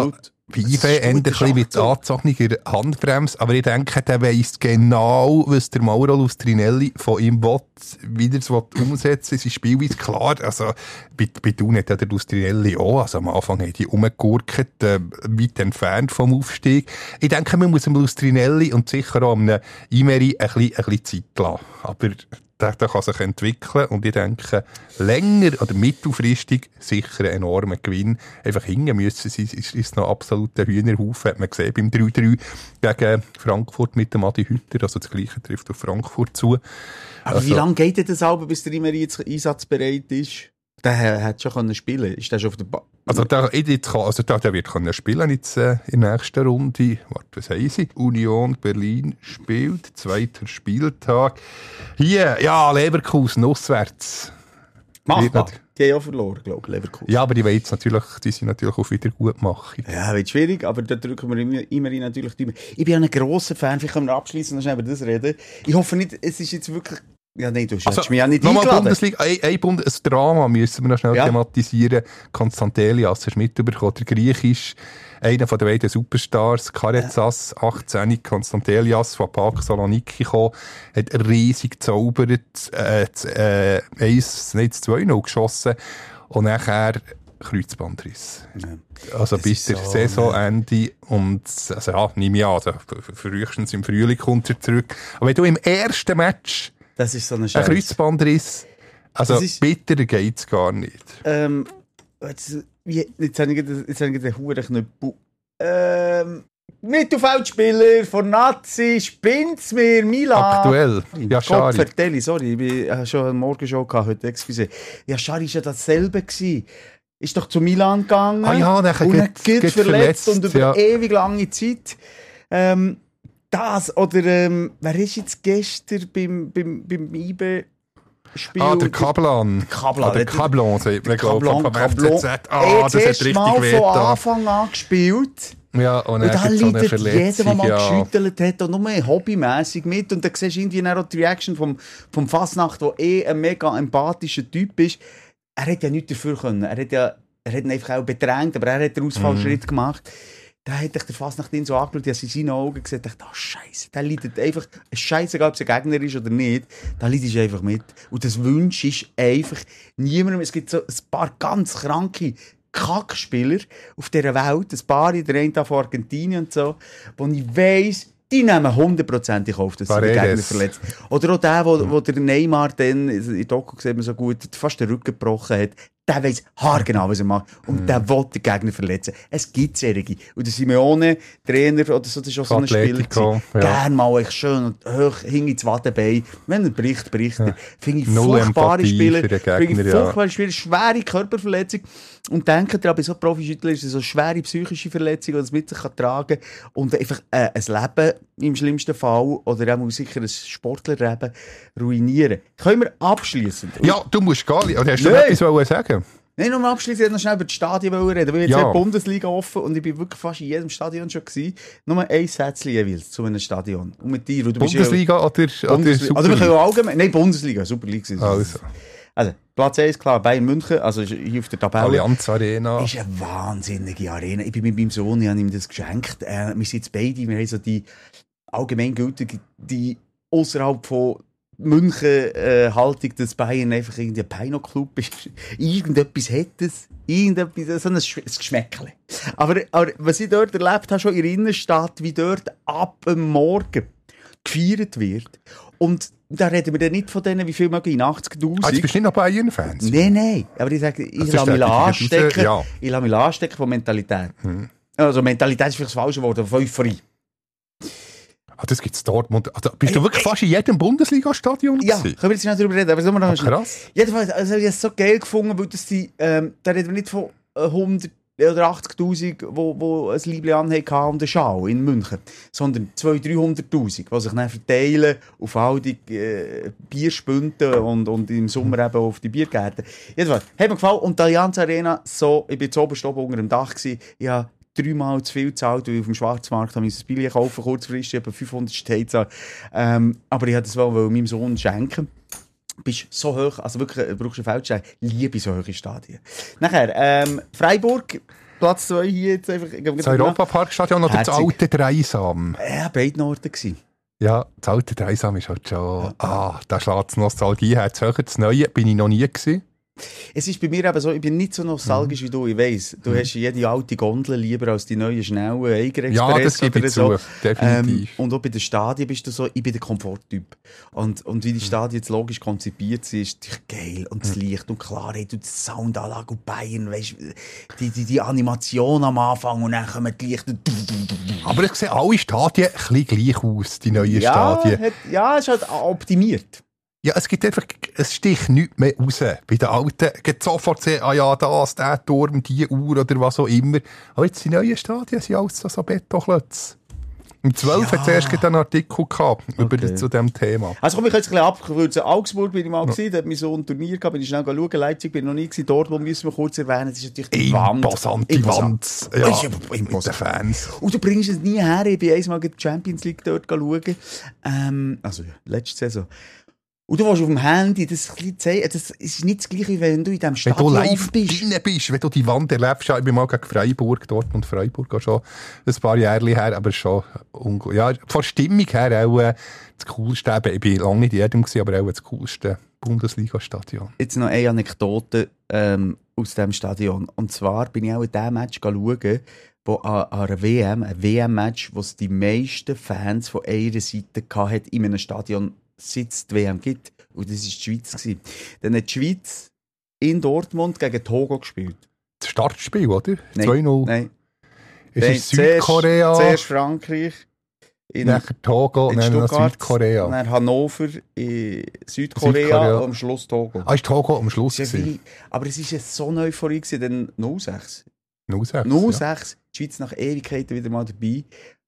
Pive ändert ein bisschen mit angezogener Handbremse, aber ich denke, der weiss genau, was der Mauro Lustrinelli von ihm will, wie er es umsetzen will. Sein Spielweise, klar, also bei, bei Thun hat ja der Lustrinelli auch, also am Anfang haben die rumgegurkt, äh, weit entfernt vom Aufstieg. Ich denke, man muss dem Lustrinelli und sicher auch einem Imeri ein bisschen, ein bisschen Zeit lassen. Aber der, der kann sich entwickeln und ich denke, länger oder mittelfristig sicher ein enormer Gewinn. Einfach hingehen müssen sie, ist, ist noch absolut ein Hühnerhaufen, hat man gesehen beim drei drei gegen Frankfurt mit dem Adi Hütter, also das Gleiche trifft auf Frankfurt zu. Aber also, wie lange geht denn das aber, bis der immer jetzt einsatzbereit ist? Der hat schon können spielen. Ist der schon auf der Ba- Also der, also der, der wird können spielen jetzt äh, in der nächsten Runde. Warte, was haben sie? Union Berlin spielt, zweiter Spieltag. Hier, ja, Leverkusen auswärts. Machbar. Die haben ja verloren, glaube ich, Leverkusen. Ja, aber die, jetzt natürlich, die sind natürlich auf Wiedergutmachung. Ja, wird schwierig, aber da drücken wir immer, immer natürlich die. Ich bin ja ein grosser Fan, vielleicht können wir abschließen und dann über das reden. Ich hoffe nicht, es ist jetzt wirklich... Ja, nein, du hast also, mich ja nicht nochmal eingeladen. Bundesliga, ein, ein, Bund, ein Drama müssen wir noch schnell ja. thematisieren. Konstantelias, hast du mitbekommen, der Griechisch, einer von den beiden Superstars, Karetsas, achtzehn, Konstantelias von Pak Saloniki gekommen, hat riesig gezaubert, äh, äh, eins, nicht zwei null geschossen und nachher Kreuzbandriss. Ja. Also das bis der so, Saisonende und also ja, nehme ich an, also frühestens im Frühling kommt er zurück. Aber wenn du im ersten Match das ist so eine ein Kreuzbandriss, also ist, bitterer geht es gar nicht. Ähm, jetzt, jetzt habe ich den Hurenknüppel. Ähm, Mittelfeldspieler von Nazi, spinnt's mir, Milan. Aktuell, ja, Schari. Gott vertelle, sorry, ich habe schon eine Morgenshow gehabt heute, excuse. Ja, Schari war ja dasselbe gewesen. Ist doch zu Milan gegangen. Ah ja, dann und dann geht verletzt, verletzt und über ja. ewig lange Zeit. Ähm, das, oder, ähm, wer ist jetzt gestern beim, beim, beim I B E Spiel? Ah, der Kablan. Der Kablan. Ah, der Kablan, sagt man, glaube ich, vom F C Z. Ah, das hat richtig weh von Anfang an gespielt. Ja, und, und dann leidet so jeder, der mal ja. geschüttelt hat, und nur hobbymässig mit. Und dann siehst du irgendwie auch die Reaction vom, vom Fasnacht, der eh ein mega empathischer Typ ist. Er hat ja nichts dafür können. Er hat ja er hat ihn einfach auch bedrängt, aber er hat den Ausfallschritt mm. gemacht. Da hat der Fasnacht ihn so angeschaut, dass in seinen Augen gesagt hat, oh Scheiße, der leidet einfach, es ist scheißegal, ob es ein Gegner ist oder nicht, da leidest du einfach mit. Und das Wunsch ist einfach niemandem, es gibt so ein paar ganz kranke Kackspieler auf dieser Welt, ein paar, der eine von Argentinien und so, wo ich weiss, die nehmen hundertprozentig auf, dass sie den Gegner verletzt. Oder auch der, wo, wo der Neymar dann, in Doku sieht man so gut, fast den Rücken gebrochen hat, der weiss haargenau, was er macht. Und mm. der will den Gegner verletzen. Es gibt solche. Und der Simeone, Trainer oder so, das ist auch so ein Spieler. Ja. Gerne mal echt schön und hoch hing ins Wattenbein. Wenn er bricht, bricht er. Ja. Finde ich Null furchtbare Spieler. Finde ich furchtbare ja. Spieler. Schwere Körperverletzung. Und denken ihr, bei so Profischüttlern ist es so eine schwere psychische Verletzung, die das mit sich kann tragen kann. Und einfach äh, ein Leben im schlimmsten Fall, oder auch sicher ein Sportlerleben, ruinieren. Können wir abschließen? Ja, du musst gar nicht. Oder hast du noch etwas sagen? Nein, nur mal abschließend, ich wollte noch schnell über die Stadien reden, weil jetzt ja. die Bundesliga offen und ich bin wirklich fast in jedem Stadion schon gewesen. Nur ein Sätzchen jeweils zu einem Stadion. Und mit dir, du Bundesliga ja, oder, Bundesliga oder Superliga? Also wir können auch allgemein, nein, Bundesliga, Superliga. Also. also, Platz eins, klar, Bayern München, also hier auf der Tabelle. Allianz Arena. Ist eine wahnsinnige Arena. Ich bin mit meinem Sohn, ich habe ihm das geschenkt. Äh, wir sind jetzt beide, wir haben so die allgemeingültige, die außerhalb von München äh, Haltung, dass Bayern einfach irgendwie ein Peino-Club ist. Irgendetwas hat es. Irgendetwas, so ein, Sch- ein Geschmäckchen. Aber, aber was ich dort erlebt habe, schon in der Innenstadt, wie dort ab dem Morgen gefeiert wird. Und da reden wir dann nicht von denen, wie viel mögen in achtzigtausend. Ah, jetzt bist du nicht noch Bayern-Fans? Nein, nein. Aber ich sage, ich lasse mich anstecken. Ja. Ich lasse mich anstecken von Mentalität. Hm. Also Mentalität ist vielleicht das falsche Wort, von Euphorie. Ah, das gibt es dort. Also, bist du wirklich ey, fast in jedem Bundesliga-Stadion Ja, können wir jetzt nicht darüber reden. Aber noch ah, krass. Jedenfalls, also ich habe es so geil gefunden, weil das die, ähm, da reden wir nicht von hundert oder achtzigtausend, wo, wo ein Liebling anhatten und einen Schal in München, sondern zweihundert, dreihunderttausend, die sich dann verteilen auf all die äh, Bierspünten und, und im Sommer eben auf die Biergärten. Jedenfalls, hat mir gefallen. Und die Allianz Arena, so, ich war zu oberst oben unter dem Dach gewesen, ich habe dreimal zu viel gezahlt, weil ich auf dem Schwarzmarkt habe ich ein Billet kaufen, kurzfristig, etwa fünfhundert Steine. Ähm, aber ich wollte es wohl meinem Sohn schenken. Du bist so hoch, also wirklich, du brauchst einen Feldstein, liebe so hohe Stadien. Nachher, ähm, Freiburg, Platz zwei hier jetzt einfach... Das Europaparkstadion oder das alte Dreisam? Ja, beiden Orten gewesen. Ja, das alte Dreisam ist halt schon... Ah, da schlägt Nostalgie her. Das höher, das Neue bin ich noch nie gewesen. Es ist bei mir eben so, ich bin nicht so nostalgisch mhm. wie du, ich weiss. Du mhm. hast jede alte Gondel lieber als die neuen, schnellen Eiger-Express. Ja, das gebe ich so. zu, definitiv. Ähm, und auch bei den Stadien bist du so, ich bin der Komforttyp. Und, und wie die Stadien jetzt logisch konzipiert sind, ist natürlich geil. Und das Licht und Klarheit und die Soundanlage und Bayern, weißt, die, die, die Animation am Anfang und dann kommen die Lichter. Aber ich sehe alle Stadien ein bisschen gleich aus, die neuen ja, Stadien. Hat, ja, es ist halt optimiert. Ja, es gibt einfach, es sticht nichts mehr raus. Bei den Alten geht sofort sehen, ah ja, das, der Turm, die Uhr oder was auch immer. Aber jetzt die neuen Stadien sind alles so, so Betonklötze. Im zwölf ja. hat es erst einen Artikel gehabt über okay. zu diesem Thema. Also komm, ich jetzt ein bisschen abkürzen. Augsburg bin ich mal ja. gewesen, da hat mich so ein Turnier gehabt, bin ich schnell schauen. Leipzig bin ich noch nie gewesen. Dortmund müssen wir kurz erwähnen, das ist natürlich die Wand. Imposante Wand. Ja, das ist mit den Fans. Und du bringst es nie her, ich bin einmal die Champions League dort schauen. Ähm, also, letzte Saison. Und du willst auf dem Handy das ein bisschen zeigen, das ist nicht das Gleiche, wenn du in diesem Stadion bist. Wenn du live bist. Drin bist, wenn du die Wand erlebst. Ich bin mal gegen Freiburg, Dortmund Freiburg, schon ein paar Jahre her, aber schon unglaublich. Ja, von Stimmung her auch äh, das coolste, ich bin lange nicht in jedem gewesen, aber auch das coolste Bundesliga-Stadion. Jetzt noch eine Anekdote ähm, aus diesem Stadion. Und zwar bin ich auch in diesem Match schauen, wo an, an einer W M, ein W M-Match, wo es die meisten Fans von einer Seite hatte in einem Stadion, seit es die W M gibt. Und das war die Schweiz gewesen. Dann hat die Schweiz in Dortmund gegen Togo gespielt. Das Startspiel, oder? Nein, zwei null. Nein. Es ist Südkorea. Zuerst Frankreich. In, nachher Togo und dann Südkorea. Dann Hannover in Südkorea, Südkorea und am Schluss Togo. Ah, ist Togo am Schluss ja viel, aber es war so eine Euphorie, dann null sechs. null sechs, null sechs. Ja. Die Schweiz nach Ewigkeiten wieder mal dabei.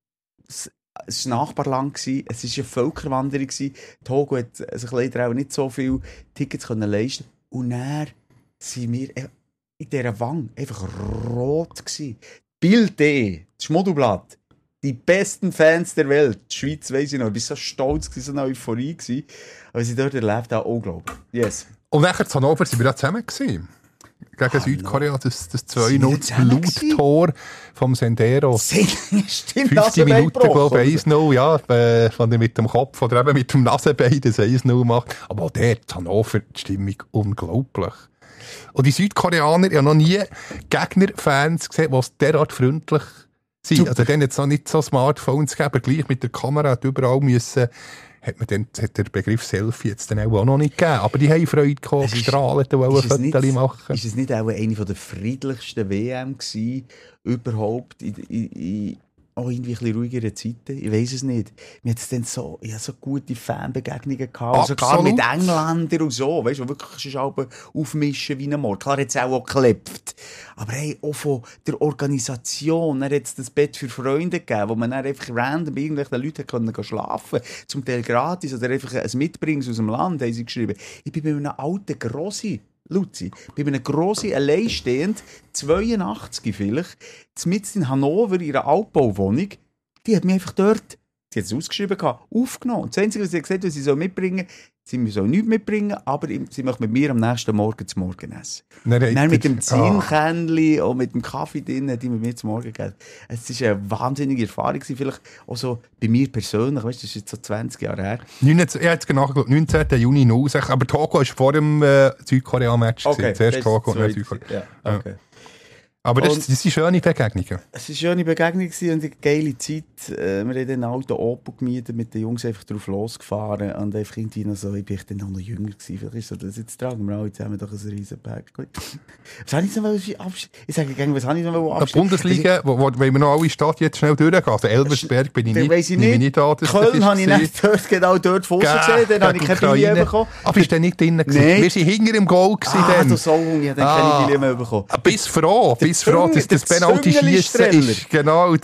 Es war Nachbarland, es war eine Völkerwanderung. Togo hat sich leider auch nicht so viele Tickets leisten können. Und dann waren wir in dieser Wange einfach rot gewesen. Bild.de, das Schmuddelblatt. Die besten Fans der Welt. Die Schweiz, weiss ich noch. Ich war so stolz, so eine Euphorie. Aber sie dort erlebt haben, unglaublich. Yes. Und nachher zu Hannover waren wir auch zusammen gewesen. Gegen ah, Südkorea, das, das zwei null Bluttor vom Sendero. Stimmt, fünfzig Minuten, glaube ich, eins null, ja, äh, wenn er mit dem Kopf oder eben mit dem Nasenbein das eins null macht. Aber auch dort, Hannover, die Stimmung unglaublich. Und die Südkoreaner, ich habe noch nie Gegnerfans gesehen, die derart freundlich sind. Super. Also, denen jetzt noch nicht so Smartphones gegeben, aber gleich mit der Kamera hat überall müssen, hat man dann, hat der Begriff Selfie jetzt dann auch noch nicht gegeben. Aber die haben Freude gehabt, gestrahlt und wollen ein Foto machen. Ist es nicht auch eine der friedlichsten W M gewesen, überhaupt, in, in, in auch irgendwie ein bisschen ruhigere Zeiten? Ich weiss es nicht. Wir hatten dann so, ja, so gute Fanbegegnungen gehabt, sogar mit Engländern und so, weißt du, wo wirklich aufmischen wie ein Mord. Klar hat es auch, auch geklebt. Aber hey, auch von der Organisation, er hat das Bett für Freunde gegeben, wo man dann einfach random irgendwelchen Leuten können schlafen konnte, zum Teil gratis, oder einfach ein Mitbringens aus dem Land, haben sie geschrieben. Ich bin bei einem alten Grossi, Luzi, bei einem Grossi alleinstehend, zweiundachtzig vielleicht, mitten in Hannover, in ihrer Altbauwohnung, die hat mich einfach dort, sie hat es ausgeschrieben, aufgenommen. Und das Einzige, was sie gesagt hat, was sie so mitbringen, sie sollen nichts mitbringen, aber sie möchten mit mir am nächsten Morgen zum Morgen essen. Nein, dann mit dem Zinnkännchen und mit dem Kaffee drin, hat die mit mir zum Morgen gegeben. Es war eine wahnsinnige Erfahrung, vielleicht auch so bei mir persönlich, weißt du, das ist jetzt so zwanzig Jahre her. neunzehn, ich habe jetzt genau geglaubt, neunzehnten Juni null sechs, aber Togo war vor dem äh, Südkorea-Match. Okay, zuerst Togo und dann Südkorea. Ja, okay. Aber das, das sind schöne Begegnungen. Es war eine schöne Begegnung und eine geile Zeit. Wir haben dann einen alten Opel gemietet, mit den Jungs einfach drauf losgefahren und einfach irgendwie noch so, ich bin dann noch jünger gewesen. Vielleicht ist so, das jetzt tragen wir alle zusammen doch ein riesen Päckchen. Was habe ich noch abschließen? Ich sage gerne, was habe ich noch abschließen? Die Bundesliga, wo, wo, wenn wir noch alle Stadt jetzt schnell durchgehen. Also Elversberg bin ich nicht, ich nicht. Ich nicht da. Köln habe ich nicht dort, genau dort vor gesehen, dann habe ich keine Billet bekommen. Ah, bist du nicht drinnen gewesen? Nein. Wir waren hinter im Goal gewesen. Ah, dann. du Sohn, ich habe dann ah. keine Billet mehr bekommen. Bis froh, bis froh, dass das Penalty schießen ist. Genau.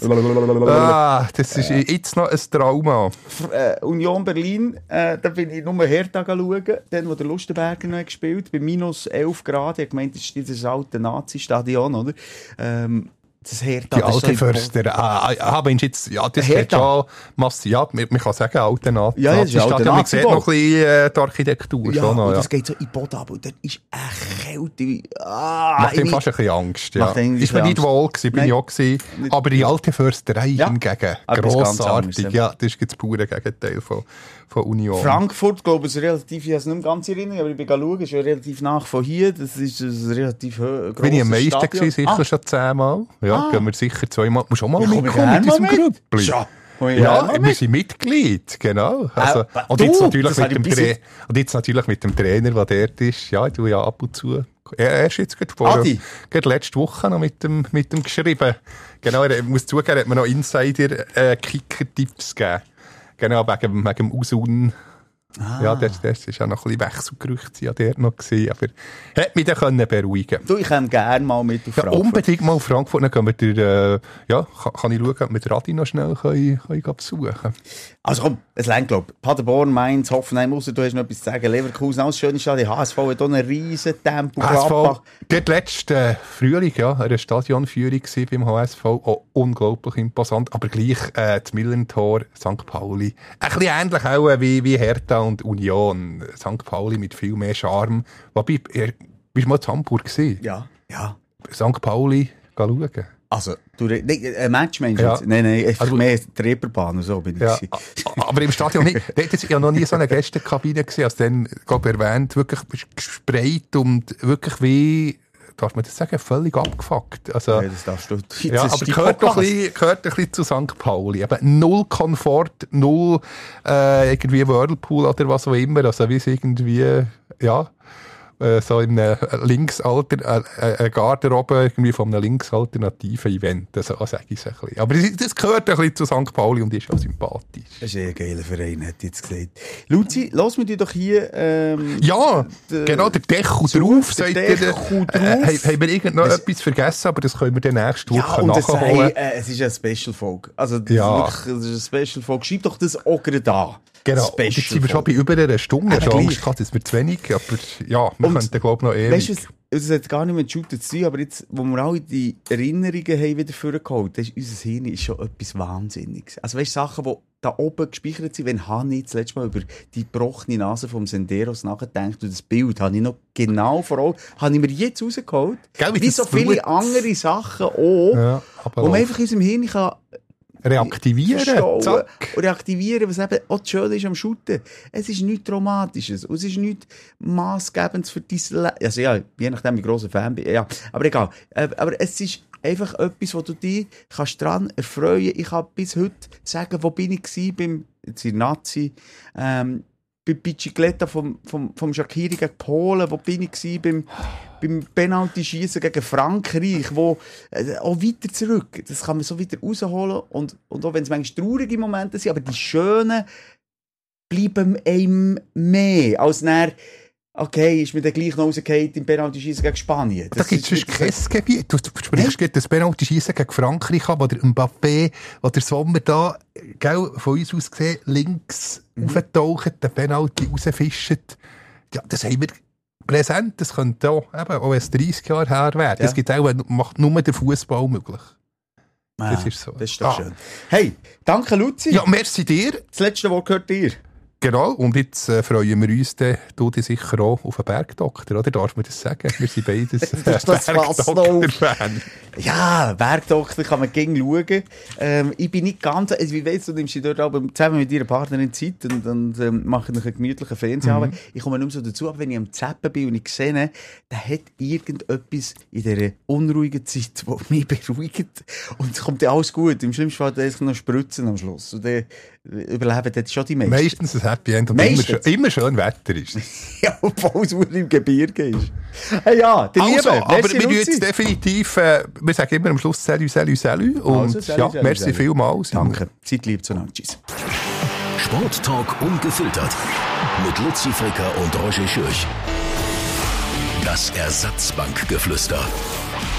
Ah, das ist jetzt noch ein Trauma. Äh, Union Berlin, äh, da bin ich nur Hertha schauen, dann, wo der Lustenberger noch gespielt hat, bei minus elf Grad. Ich habe gemeint, das ist dieses alte Nazi-Stadion, oder? Ähm, Das Hertha, Die das ist alte so im Förster. Ah, ah, meinst du jetzt, ja, das Hertha. geht schon massiv. Ja, man, man kann sagen, alte Nazi. Ja, ja, das ist alte Man sieht Nazi-Bau. noch ein bisschen äh, die Architektur. Ja, schon noch, und ja. das geht so in den Boden ab und dort ist eine Kälte. Ah, Macht ihm ich- fast ein bisschen Angst. Ja. Macht irgendwie Ist mir ein nicht bisschen wohl gewesen, bin Nein. ich auch gewesen. Nicht- Aber die alte Försterei Ja. hingegen, Etwas ganz anderes, grossartig. ja. Ja, das ist das pure Gegenteil von, von Union. Frankfurt, glaube ich, ist relativ, ich habe es nicht mehr ganz erinnert, aber ich bin schauen, ist ja relativ nach von hier. Das ist ein relativ ho- grosses Bin ich am meisten Stadion. gewesen, sicher Ah, schon zehnmal. Ja, Ah. gehen wir sicher zweimal. Musst auch mal Ja, komm ich mitkommen gerne mit diesem mal mit. Grüppli. Schon. Komm ich Ja, gerne mal wir mit. sind Mitglied, genau. Also, Ah, und, du, jetzt natürlich das mit habe dem ich bis Tra- jetzt- und jetzt natürlich mit dem Trainer, der dort ist. Ja, ich tue ja ab und zu. Er, er ist jetzt gerade vor, Adi. gerade letzte Woche noch mit dem, mit dem geschrieben. Genau, er muss zugeben, er hat mir noch Insider-Kicker-Tipps gegeben. Genau, wegen, wegen dem Usun. Ah. Ja, das, das ist ja noch ein bisschen Wechselgerüchte ja dort noch gewesen, aber hat mich dann können beruhigen. Du, ich komme gerne mal mit auf Ja, Frankfurt. unbedingt mal auf Frankfurt, dann können wir dir, äh, ja, kann, kann ich schauen, ob wir den Radi noch schnell können, können gehen besuchen können. Also komm, es längt, glaube ich. Paderborn, Mainz, Hoffenheim, ausser du hast noch etwas zu sagen. Leverkusen, alles schöne Stadion. H S V hat auch einen riesen Tempo. H S V, Gladbach. dort letzten Frühling, ja, eine Stadionführung gewesen beim H S V, auch unglaublich imposant, aber gleich äh, das Millentor, Sankt Pauli, ein bisschen ähnlich auch äh, wie, wie Hertha und Union, Sankt Pauli mit viel mehr Charme. Wobei, äh, bist du mal in Hamburg gewesen? Ja. Ja. Sankt Pauli, geh schauen. Also, du, re- nee, ein Match meinst du Ja. jetzt? Nein, nein, einfach Also- mehr die Reeperbahn und so bin ich. Ja, gewesen. a- aber im Stadion nicht. Dort war ja noch nie so eine Gästekabine gewesen, als dann, glaub ich, erwähnt, wirklich gesprayt und wirklich wie, darf man das sagen, völlig abgefuckt. Also, Ja, das darfst du. Jetzt ja, ist aber die gehört doch ein Podcast. bisschen, gehört ein bisschen zu Sankt Pauli. Eben null Komfort, null äh, irgendwie Whirlpool oder was auch immer. Also wie es irgendwie, ja, äh, so in einem Linksalter, äh, äh, Garderobe irgendwie von einem linksalternativen Event. Also, so sage ich es ein bisschen. Aber das, das gehört ein bisschen zu Sankt Pauli und ist auch sympathisch. Das ist ein geiler Verein, hätte ich jetzt gesagt. Luzi, lass mir dich doch hier. Ähm, Ja, der- genau, der Deckel Zurück, drauf, der sagt ihr. Deckel Äh, drauf. haben haben wir irgend noch Es- etwas vergessen, aber das können wir dann nächste ja, Woche und es, nachholen. hey, äh, es ist eine Special-Folge. Also, das Ja. ist wirklich, das ist eine Special-Folge. Schreib doch das auch gerade an. Genau, und jetzt sind wir schon bei über einer Stunde. Ich Aber habe gleich. Angst gehabt, es wird zu wenig, aber ja, wir Und könnten, glaube ich, noch ewig. Weißt du, was- es hat gar nicht mit Shooter zu tun, aber jetzt, wo wir alle die Erinnerungen haben wieder vorgeholt, das ist unser Hirn ist schon etwas Wahnsinniges. Also weißt du, Sachen, die da oben gespeichert sind, wenn Hanni das letzte Mal über die gebrochene Nase vom Senderos nachdenkt und das Bild habe ich noch genau vor Augen, habe ich mir jetzt rausgeholt. Gell, wie wie das so viele Blut- andere Sachen auch, Ja, aber wo man auch einfach in unserem Hirn kann reaktivieren, verstauen zack. und reaktivieren, was eben auch das Schöne ist am Shooten. Es ist nichts Traumatisches und es ist nichts Massgebendes für dein Leben. Also ja, je nachdem, wie gross ein Fan bin, ja, aber egal. Äh, Aber es ist einfach etwas, wo du dich kannst dran erfreuen. Ich kann bis heute sagen, wo bin ich gewesen, beim, jetzt in Nazi, ähm, bei Bicicletta vom, vom, vom Shaqiri gegen Polen, wo bin ich gewesen, beim, beim Penalty-Schießen gegen Frankreich, wo, äh, auch weiter zurück. Das kann man so wieder rausholen und, und auch wenn es manchmal traurige Momente sind, aber die schönen bleiben einem mehr, als näher, okay, ist mir dann gleich noch rausgefallen im Penalty-Schießen gegen Spanien. Da gibt es kein Gebiet. Du sprichst gerade das Penalty-Schießen gegen Frankreich an, wo der Mbappé, wo der Sommer da, gell, von uns aus gesehen, links Mhm. auftaucht, den Penalty rausfischt. Ja, das haben wir präsent. Das könnte auch, eben, auch wenn es dreissig Jahre her wäre. Das Ja. gibt auch, macht nur der Fußball möglich. Ah, Das ist so. Das ist doch Ah. schön. Hey, danke Luzi. Ja, merci dir. Das letzte Wort gehört dir. Genau, und jetzt äh, freuen wir uns, dann, du dich sicher auch auf einen Bergdoktor, oder? Darf man das sagen? Wir sind beides äh, Das passt noch. Bergdoktor-Fan. Ja, Bergdoktor kann man gegen schauen. Ähm, ich bin nicht ganz, also wie weißt du, nimmst dich dort aber zusammen mit deiner Partnerin Zeit und, und ähm, machen einen gemütlichen Fernsehabend. Mhm. Ich komme nicht mehr so dazu, aber wenn ich am Zappen bin und ich sehe, da hat irgendetwas in dieser unruhigen Zeit, das mich beruhigt. Und es kommt ja alles gut. Im schlimmsten Fall da noch Spritzen am Schluss. Und dann überleben dort schon die meisten. Meistens ein Happy End und immer, Meistens. schön- immer schön Wetter ist. Ja, obwohl es im Gebirge ist. Hey, ja, der Also, Liebe. aber Merci, wir tun Luzi. jetzt definitiv, äh, wir sagen immer am Schluss Salut, Salut, Salut. Und Also, salut, ja, salut, merci salut. vielmals. Danke. Zeit lieb zueinander. Tschüss. Sporttalk ungefiltert. Mit Luzi Fricker und Roger Schürch. Das Ersatzbankgeflüster.